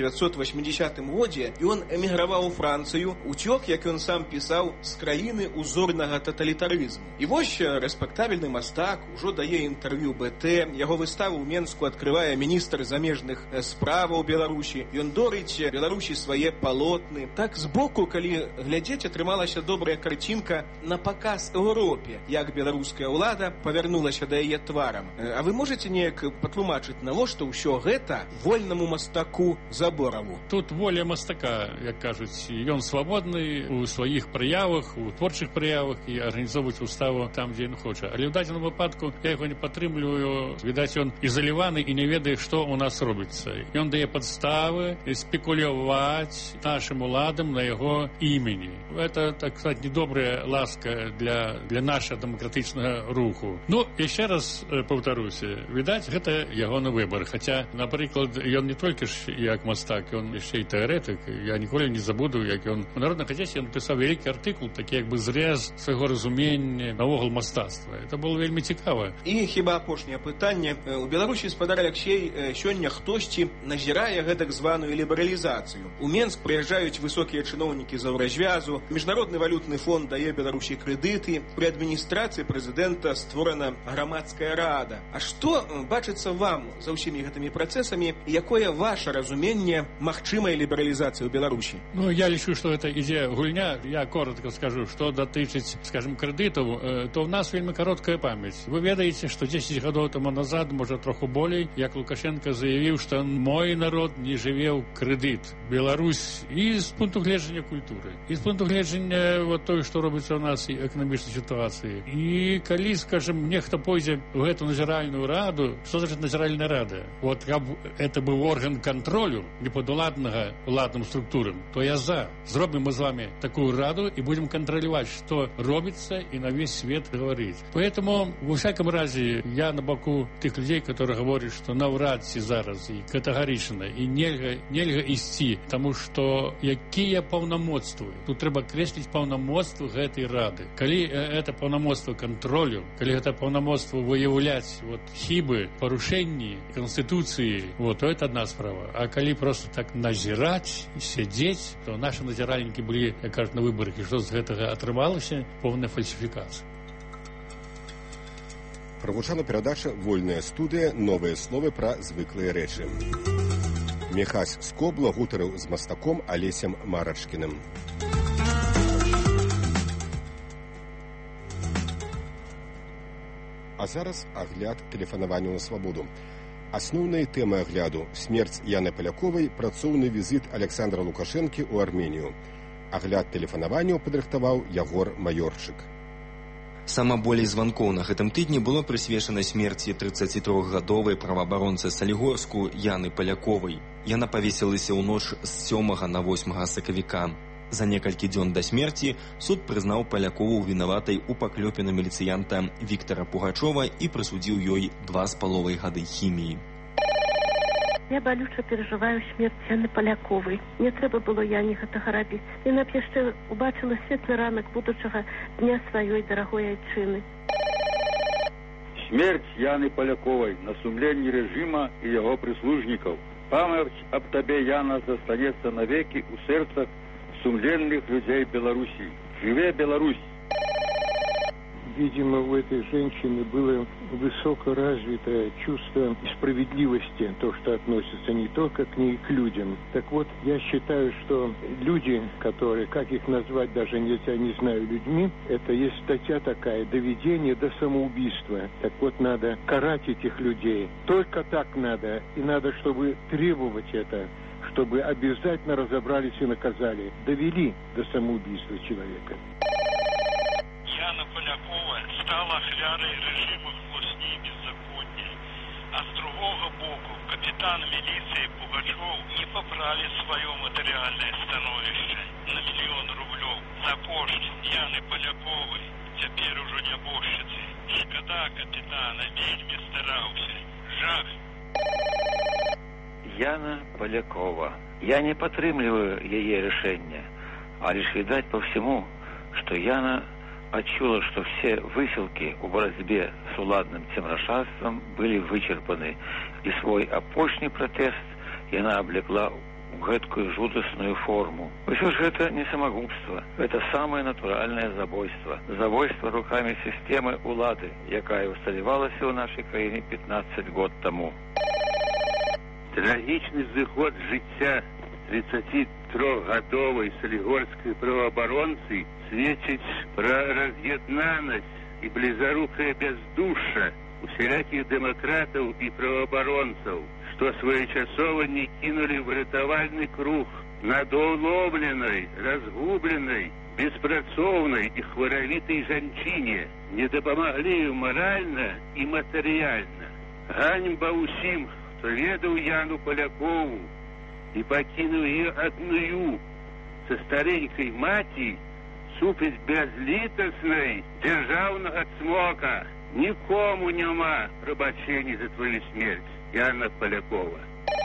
[SPEAKER 19] 1980 годзе ён эміграваў у Францыю, уцёк, як ён сам пісаў, з краіны узорнага таталітарызму. І вось рэспектабельны мастак ужо дае інтэрв'ю БТ, яго выставу ў Менску адкрывае міністр замежных справаў Беларусі. Ён дорыць Беларусі свае палотны. Так збоку, калі глядзець, атрымалася добрая карцінка на паказ Еўропе, як беларуская ўлада павярнулася да яе тварам. А вы можаце неяк патлумачыць, навошта ўсё гэта вольнаму мастаку Забораву?
[SPEAKER 20] Тут воля мастака, як кажуць, ён свабодны у сваіх праявах, у творчых праявах і арганізоўваць уставу там, дзе ён хоча. Але ў дадзеным выпадку я яго не падтрымліваю. Відаць, ён ізаляваны і не ведае, што ў нас робіцца. Ён дае падставы спекуляваць нашим уладам на яго імені. Это, так сказать, недобрая ласка для нашага дэмакратычнага руху. Ну, яшчэ раз паўтаруся, відаць, гэта ягоны выбар. Хаця, напрыклад, ён не толькі ж як мастак, ён яшчэ і тэарэтык. Я ніколі не забуду, як ён у народнай газеце напісаў вялікі артыкул, такі як бы зрэз свайго разумення навогул мастацтва. Это было вельмі цікава.
[SPEAKER 19] І хіба апошняе пытанне. У Беларусі, спадар Алексей, сёння хтосьці назірае гэтак званую лібералізацыю. У Менск прыязджаюць высокія чыноўнікі з Еўразвязу, Міжнародны валютны фонд дае Беларусі крэдыты, пры адміністрацыі прэзідэнта створана грамадская рада. А што бачыцца вам за ўсімі гэтымі працэсамі, якое ваше разуменне магчымай лібералізацыі ў Беларусі?
[SPEAKER 20] Ну, я лічу, што гэта ідзе гульня. Я коротко скажу, што датычыць, скажем, крэдытаў, то ў нас вельмі кароткая памяць. Вы ведаеце, што 10 гадоў таму назад, можа троху болей, як Лукашенко заявіў, што мой народ не жыве ў крэдыт. Беларусь і з пункту гледжання культуры, і з пункту гледжання вот той, што робіцца ў нас і эканамічнай сітуацыі. І калі, скажем, нехта пойдзе ў гэту назіральную раду, што значит назіральная рада? Вот каб это быў орган контролю неподуладнага уладным структурам, то я за. Зробім мы з вами такую раду і будем контролюваць, што робіцца, і на весь свет говорить. Поэтому, во всяком разе, я на боку тых людзей, которые говорят, што наўрад ці зараз і катэгарычна, і нельга ісці, таму што якія паўнамоцтвы? Тут трэба крэсліць паўнамоцтвы гэтай рады. Калі это паўнамоцтва контролю, калі гэта паўнамоцтва выяўляць хібы, парушэнні Конституцыі, то это одна справа. А калі просто так назіраць, сядзець, то наши назіральнікі былі, як кажуць, на выбарах, і што з гэтага атрымалася? Поўная фальсіфікацыя.
[SPEAKER 1] Прагучала перадача «Вольная студыя. Новыя словы пра звыклыя рэчы». Міхась Скобла гутарыў з мастаком Алесем Марачкіным. А зараз агляд тэлефанаванняў на свабоду. Асноўныя тэмы агляду: смерць Яны Паляковай, працоўны візіт Александра Лукашэнкі ў Арменію. Агляд тэлефанаванняў падрыхтаваў Ягор Маёрчык.
[SPEAKER 21] Сама болей званкоў на гэтым тыдні было прысвечана смерці 33-гадовай праваабаронцы Салігорску Яны Паляковай. Яна павесілася ў ноч з 7 на 8 сакавіка. За некалькі дзён да смерці суд прызнаў Палякову вінаватай у паклёпе на міліцыянта Віктара Пугачова і прысудзіў ёй 2,5 гады хіміі.
[SPEAKER 22] Я балюча перажываю смерць Яны Паляковай. Не трэба было Яне гэтага рабіць. Яна б яшчэ убачыла светлы ранак будучага дня сваёй дарагой айчыны.
[SPEAKER 23] Смерць Яны Паляковай на сумленні рэжыма і яго прыслужнікаў. Памяць аб табе, Яна, застанецца навекі ў сэрцах сумленных людей Беларуси. Живе Беларусь!
[SPEAKER 24] Видимо, у этой женщины было высокоразвитое чувство справедливости, то, что относится не только к ней, к людям. Так вот, я считаю, что люди, которые, как их назвать даже нельзя, не знаю, людьми, это есть статья такая, доведение до самоубийства. Так вот, надо карать этих людей. Только так надо. И надо, чтобы требовать это, чтобы обязательно разобрались и наказали, довели до самоубийства человека.
[SPEAKER 25] Яна Палякова стала ахвярой режима хлусні і беззаконня. А с другого боку, капитан милиции Пугачев не поправит свое материальное становище на 1 000 000 рублей. За кошт Яны Паляковой теперь уже нябожчыцы. Шкода капитана, вельми старался. Жах.
[SPEAKER 26] Яна Палякова. Я не падтрымліваю яе рашэнне, а лишь видать по всему, что Яна отчула, что все высылки у борьбе с уладным цемрашарством были вычерпаны, и свой апошні протест яна облекла в гэткую жудасную форму. Усё ж это не самогубство, это самое натуральное забойство. Забойство руками системы улады, якая усталевалась у нашей краине 15 год тому.
[SPEAKER 23] Трагічны зыход жыцця 33-гадовай салігорскай праваабаронцы сведчыць пра раз'яднанасць і блізарукае бяздушша усялякіх дэмакратаў і праваабаронцаў, што своечасова не кінулі в ратавальны круг надоўломленай, разгубленай, беспрацоўнай і хваравітай жанчыне, не дапамаглі маральна і матэрыяльна. Ганьба ўсім, хто ведаў Яну Палякову і пакінуў яе адную са старенькай маці супраць бязлітаснай дзяржаўнага цмока. Нікому няма прабачэння за твою смерть, Яна Палякова.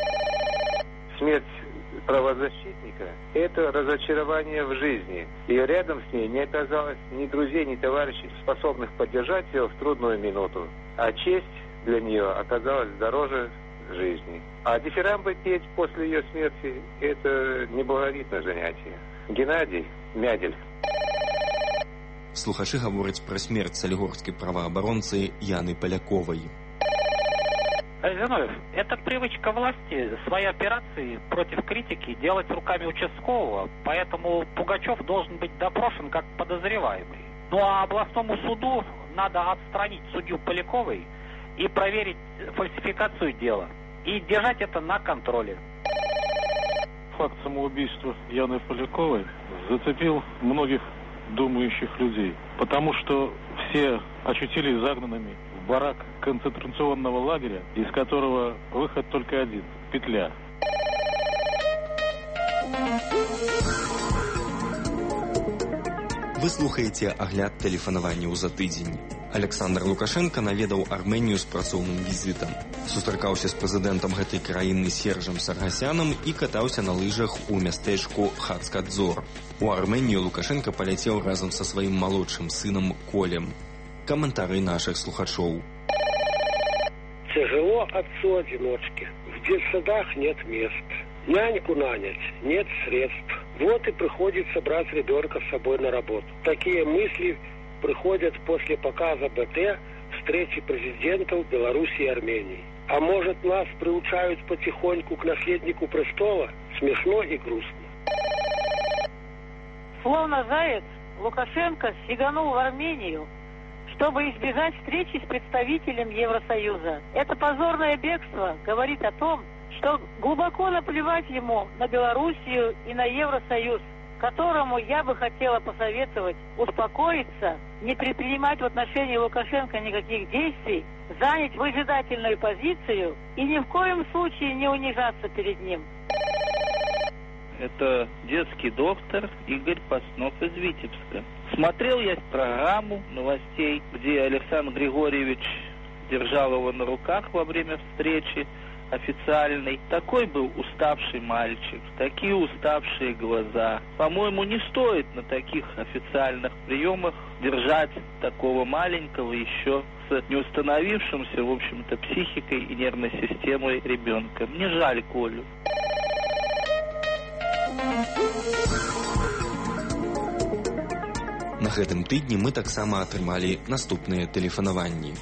[SPEAKER 27] Смерть правозащитника – это разочарование в жизни. И рядом с ней не оказалось ни друзей, ни товарищей, способных поддержать ее в трудную минуту. А честь для нее оказалась дороже жизни. А дифирамбы петь после ее смерти – это неблаговидное занятие. Геннадий Мядель.
[SPEAKER 21] Слухачы гавораць пра смерць салігорскай праваабаронцы Яны Паляковай.
[SPEAKER 28] Зиновьев, это привычка власти свои операции против критики делать руками участкового, поэтому Пугачев должен быть допрошен как подозреваемый. Ну а областному суду надо отстранить судью Поляковой и проверить фальсификацию дела. И держать это на контроле.
[SPEAKER 29] Факт самоубийства Яны Поляковой зацепил многих думающих людей, потому что все очутились загнанными в барак концентрационного лагеря, из которого выход только один – петля.
[SPEAKER 21] Вы слухаеце агляд тэлефанаванняў за тыдзень. Александр Лукашенко наведаў Арменію з працоўным візітам. Сустракаўся з прэзідэнтам гэтай краіны Сержам Саргасянам і катаўся на лыжах у мястэчку Хацкадзор. У Арменію Лукашенко паляцеў разам са сваім малодшым сынам Колем. Каментары наших слухачоў.
[SPEAKER 30] Тяжело отцу-одиночке. В детсадах нет мест. Няньку нанять нет средств. Вот и приходится брать ребенка с собой на работу. Такие мысли приходят после показа БТ встречи президентов Беларуси и Армении. А может, нас приучают потихоньку к наследнику престола? Смешно и грустно.
[SPEAKER 31] Словно заяц, Лукашенко сиганул в Армению,
[SPEAKER 2] чтобы избежать встречи с представителем Евросоюза. Это позорное бегство говорит о том, что глубоко наплевать ему на Белоруссию и на Евросоюз, которому я бы хотела посоветовать успокоиться, не предпринимать в отношении Лукашенко никаких действий, занять выжидательную позицию и ни в коем случае не унижаться перед ним.
[SPEAKER 3] Это детский доктор Игорь Паснов из Витебска. Смотрел я программу новостей, где Александр Григорьевич держал его на руках во время встречи официальной. Такой был уставший мальчик, такие уставшие глаза. По-моему, не стоит на таких официальных приемах держать такого маленького, еще с не установившимся, в общем-то, психикой и нервной системой ребенка. Мне жаль Колю.
[SPEAKER 21] На гэтым тыдні мы таксама атрымалі наступныя тэлефанаванні.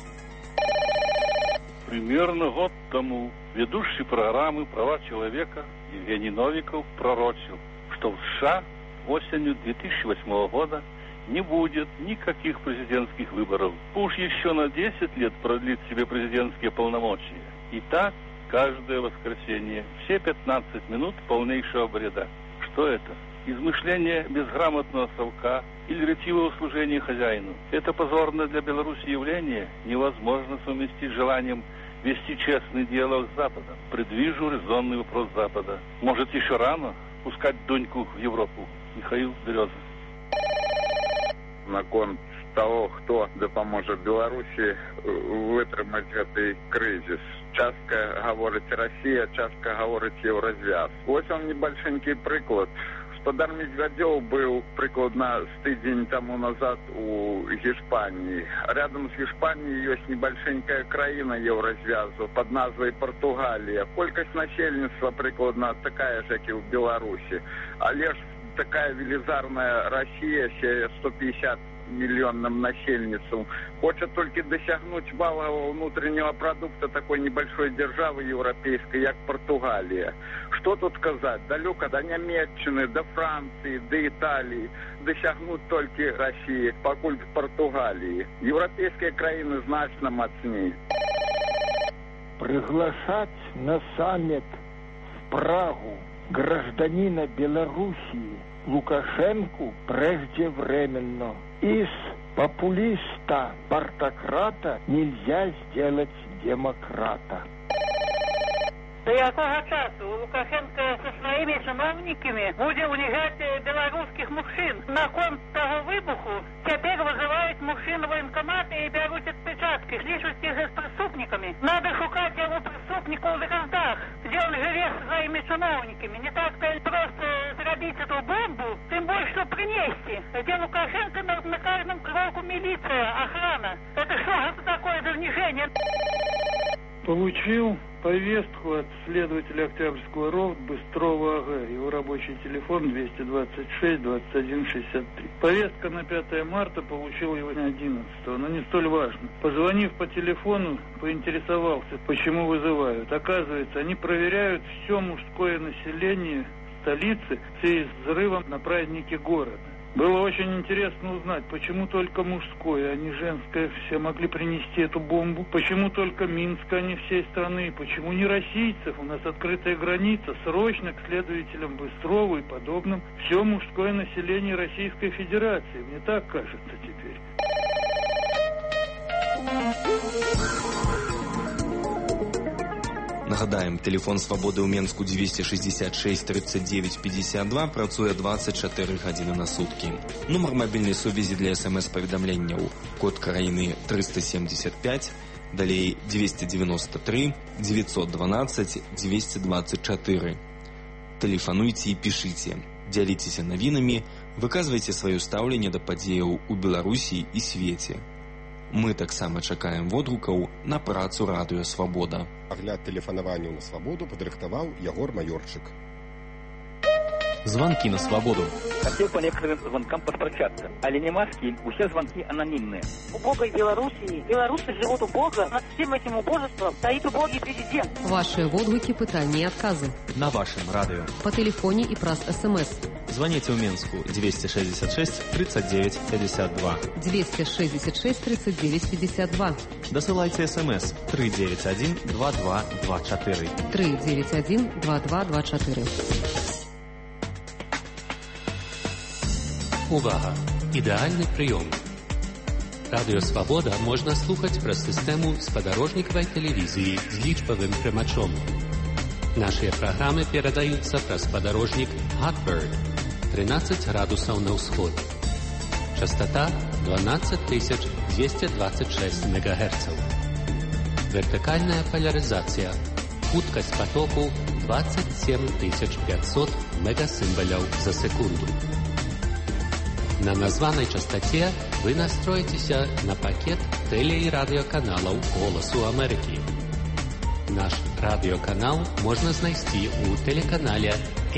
[SPEAKER 29] Примерно год тому ведущий программы «Права человека» Евгений Новиков пророчил, что в США осенью 2008 года не будет никаких президентских выборов. Буш еще на 10 лет продлит себе президентские полномочия. И так каждое воскресенье, все 15 минут полнейшего бреда. Что это? Измышление безграмотного совка или ретивого служения хозяину. Это позорное для Беларуси явление невозможно совместить с желанием вести честный диалог с Западом. Предвижу резонный вопрос Запада. Может, еще рано пускать Дуньку в Европу? Михаил Береза.
[SPEAKER 4] Наконт того, хто допоможе Беларусі витримати цей кризис. Часто говорить Росія, часто говорить Єврозв'яз. Ось вам небольшенький приклад. Господар Медведев был прикладно с тыдень тому назад у Гешпании. Рядом с Гешпанией есть небольшенькая краина Еврозвязу под назвой Португалия. Колькость населенства прикладно такая же, как и в Беларуси. А лишь такая велизарная Россия, 150 миллионным насельницам, хочет только досягнуть валового внутреннего продукта такой небольшой державы европейской, как Португалия. Что тут сказать? Далеко до Немеччины, до Франции, до Италии досягнуть только России, покуль в Португалии. Европейские краины значно мощнее.
[SPEAKER 24] Приглашать на саммит в Прагу гражданина Белоруссии Лукашенку преждевременно. Из популиста-партократа нельзя сделать демократа.
[SPEAKER 2] До якого часу Лукашенко со своими чиновниками буде унижать белорусских мужчин? На конт того вибуху теперь вызывают мужчин в военкоматы и берут отпечатки. Слышите с преступниками. Надо шукать его преступников в городах, где он живет со своими чиновниками. Не так-то просто зародить эту бомбу, тем более, что принести. Где Лукашенко на каждом кроку милиция, охрана. Это что это такое за унижение?
[SPEAKER 29] Получил повестку от следователя Октябрьского РОВД Быстрова АГ. Его рабочий телефон 226-21-63. Повестка на 5 марта, получил его 11-го, но не столь важно. Позвонив по телефону, поинтересовался, почему вызывают. Оказывается, они проверяют все мужское население столицы в связи с взрывом на празднике города. Было очень интересно узнать, почему только мужское, а не женское все могли принести эту бомбу, почему только Минск, а не всей страны, почему не российцев, у нас открытая граница, срочно к следователям Быстрову и подобным все мужское население Российской Федерации, мне так кажется теперь.
[SPEAKER 21] Нагадаем, телефон свабоды ў Менску 266 39 52 працуе 24 гадзіны на суткі. Нумар мабільнай сувязі для СМС-паведамленняў. Код краіны 375, далей 293 912 224. Тэлефануйце і пішыце. Дзяліцеся навінамі, выказвайце сваё стаўленне да падзеяў у Беларусі і свеце. Мы таксама чакаем водгукаў на працу радыё «Свабода».
[SPEAKER 1] Агляд тэлефанаванняў на свабоду падрыхтаваў Ягор Майорчык.
[SPEAKER 5] Звонки на свободу.
[SPEAKER 28] Хотел по некоторым звонкам поспрощаться. Але не маски, все звонки анонимные.
[SPEAKER 2] Убогой Белоруссии. Белорусы живут убого. Над всем этим убожеством стоит убогий президент.
[SPEAKER 6] Ваши водгуки, пытания и отказы.
[SPEAKER 5] На вашем радио.
[SPEAKER 6] По телефоне и праз СМС.
[SPEAKER 21] Звоните в Минску 266 39 52.
[SPEAKER 5] 266 39 52.
[SPEAKER 21] Досылайте СМС 391 2224.
[SPEAKER 5] 391 2224.
[SPEAKER 6] Увага! Ідеальний прийом. Радіо «Свобода» можна слухати праз сістэму спадарожнікавай тэлевізіі з лічбавым прымачом. Нашыя праграмы перадаюцца праз спадарожнік Hotbird 13 градусаў на ўсход. Частота 12226 МГц. Вертыкальная поляризація. Хуткасць потоку 27500 мегасимволяў за секунду. На названай частоте вы настроитеся на пакет теле- и радиоканалаў «Голосу Америки». Наш радиоканал можно знайсці у телеканале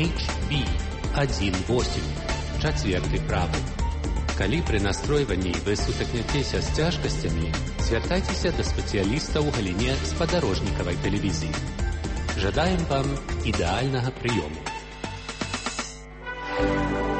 [SPEAKER 6] HB18, чацверты правы. Калі пры настройванні вы сутыкнецеся з цяжкасцямі, звяртайцеся да спецыяліста ў галіне спадарожнікавай тэлевізіі. Жадаем вам ідэальнага прыёму.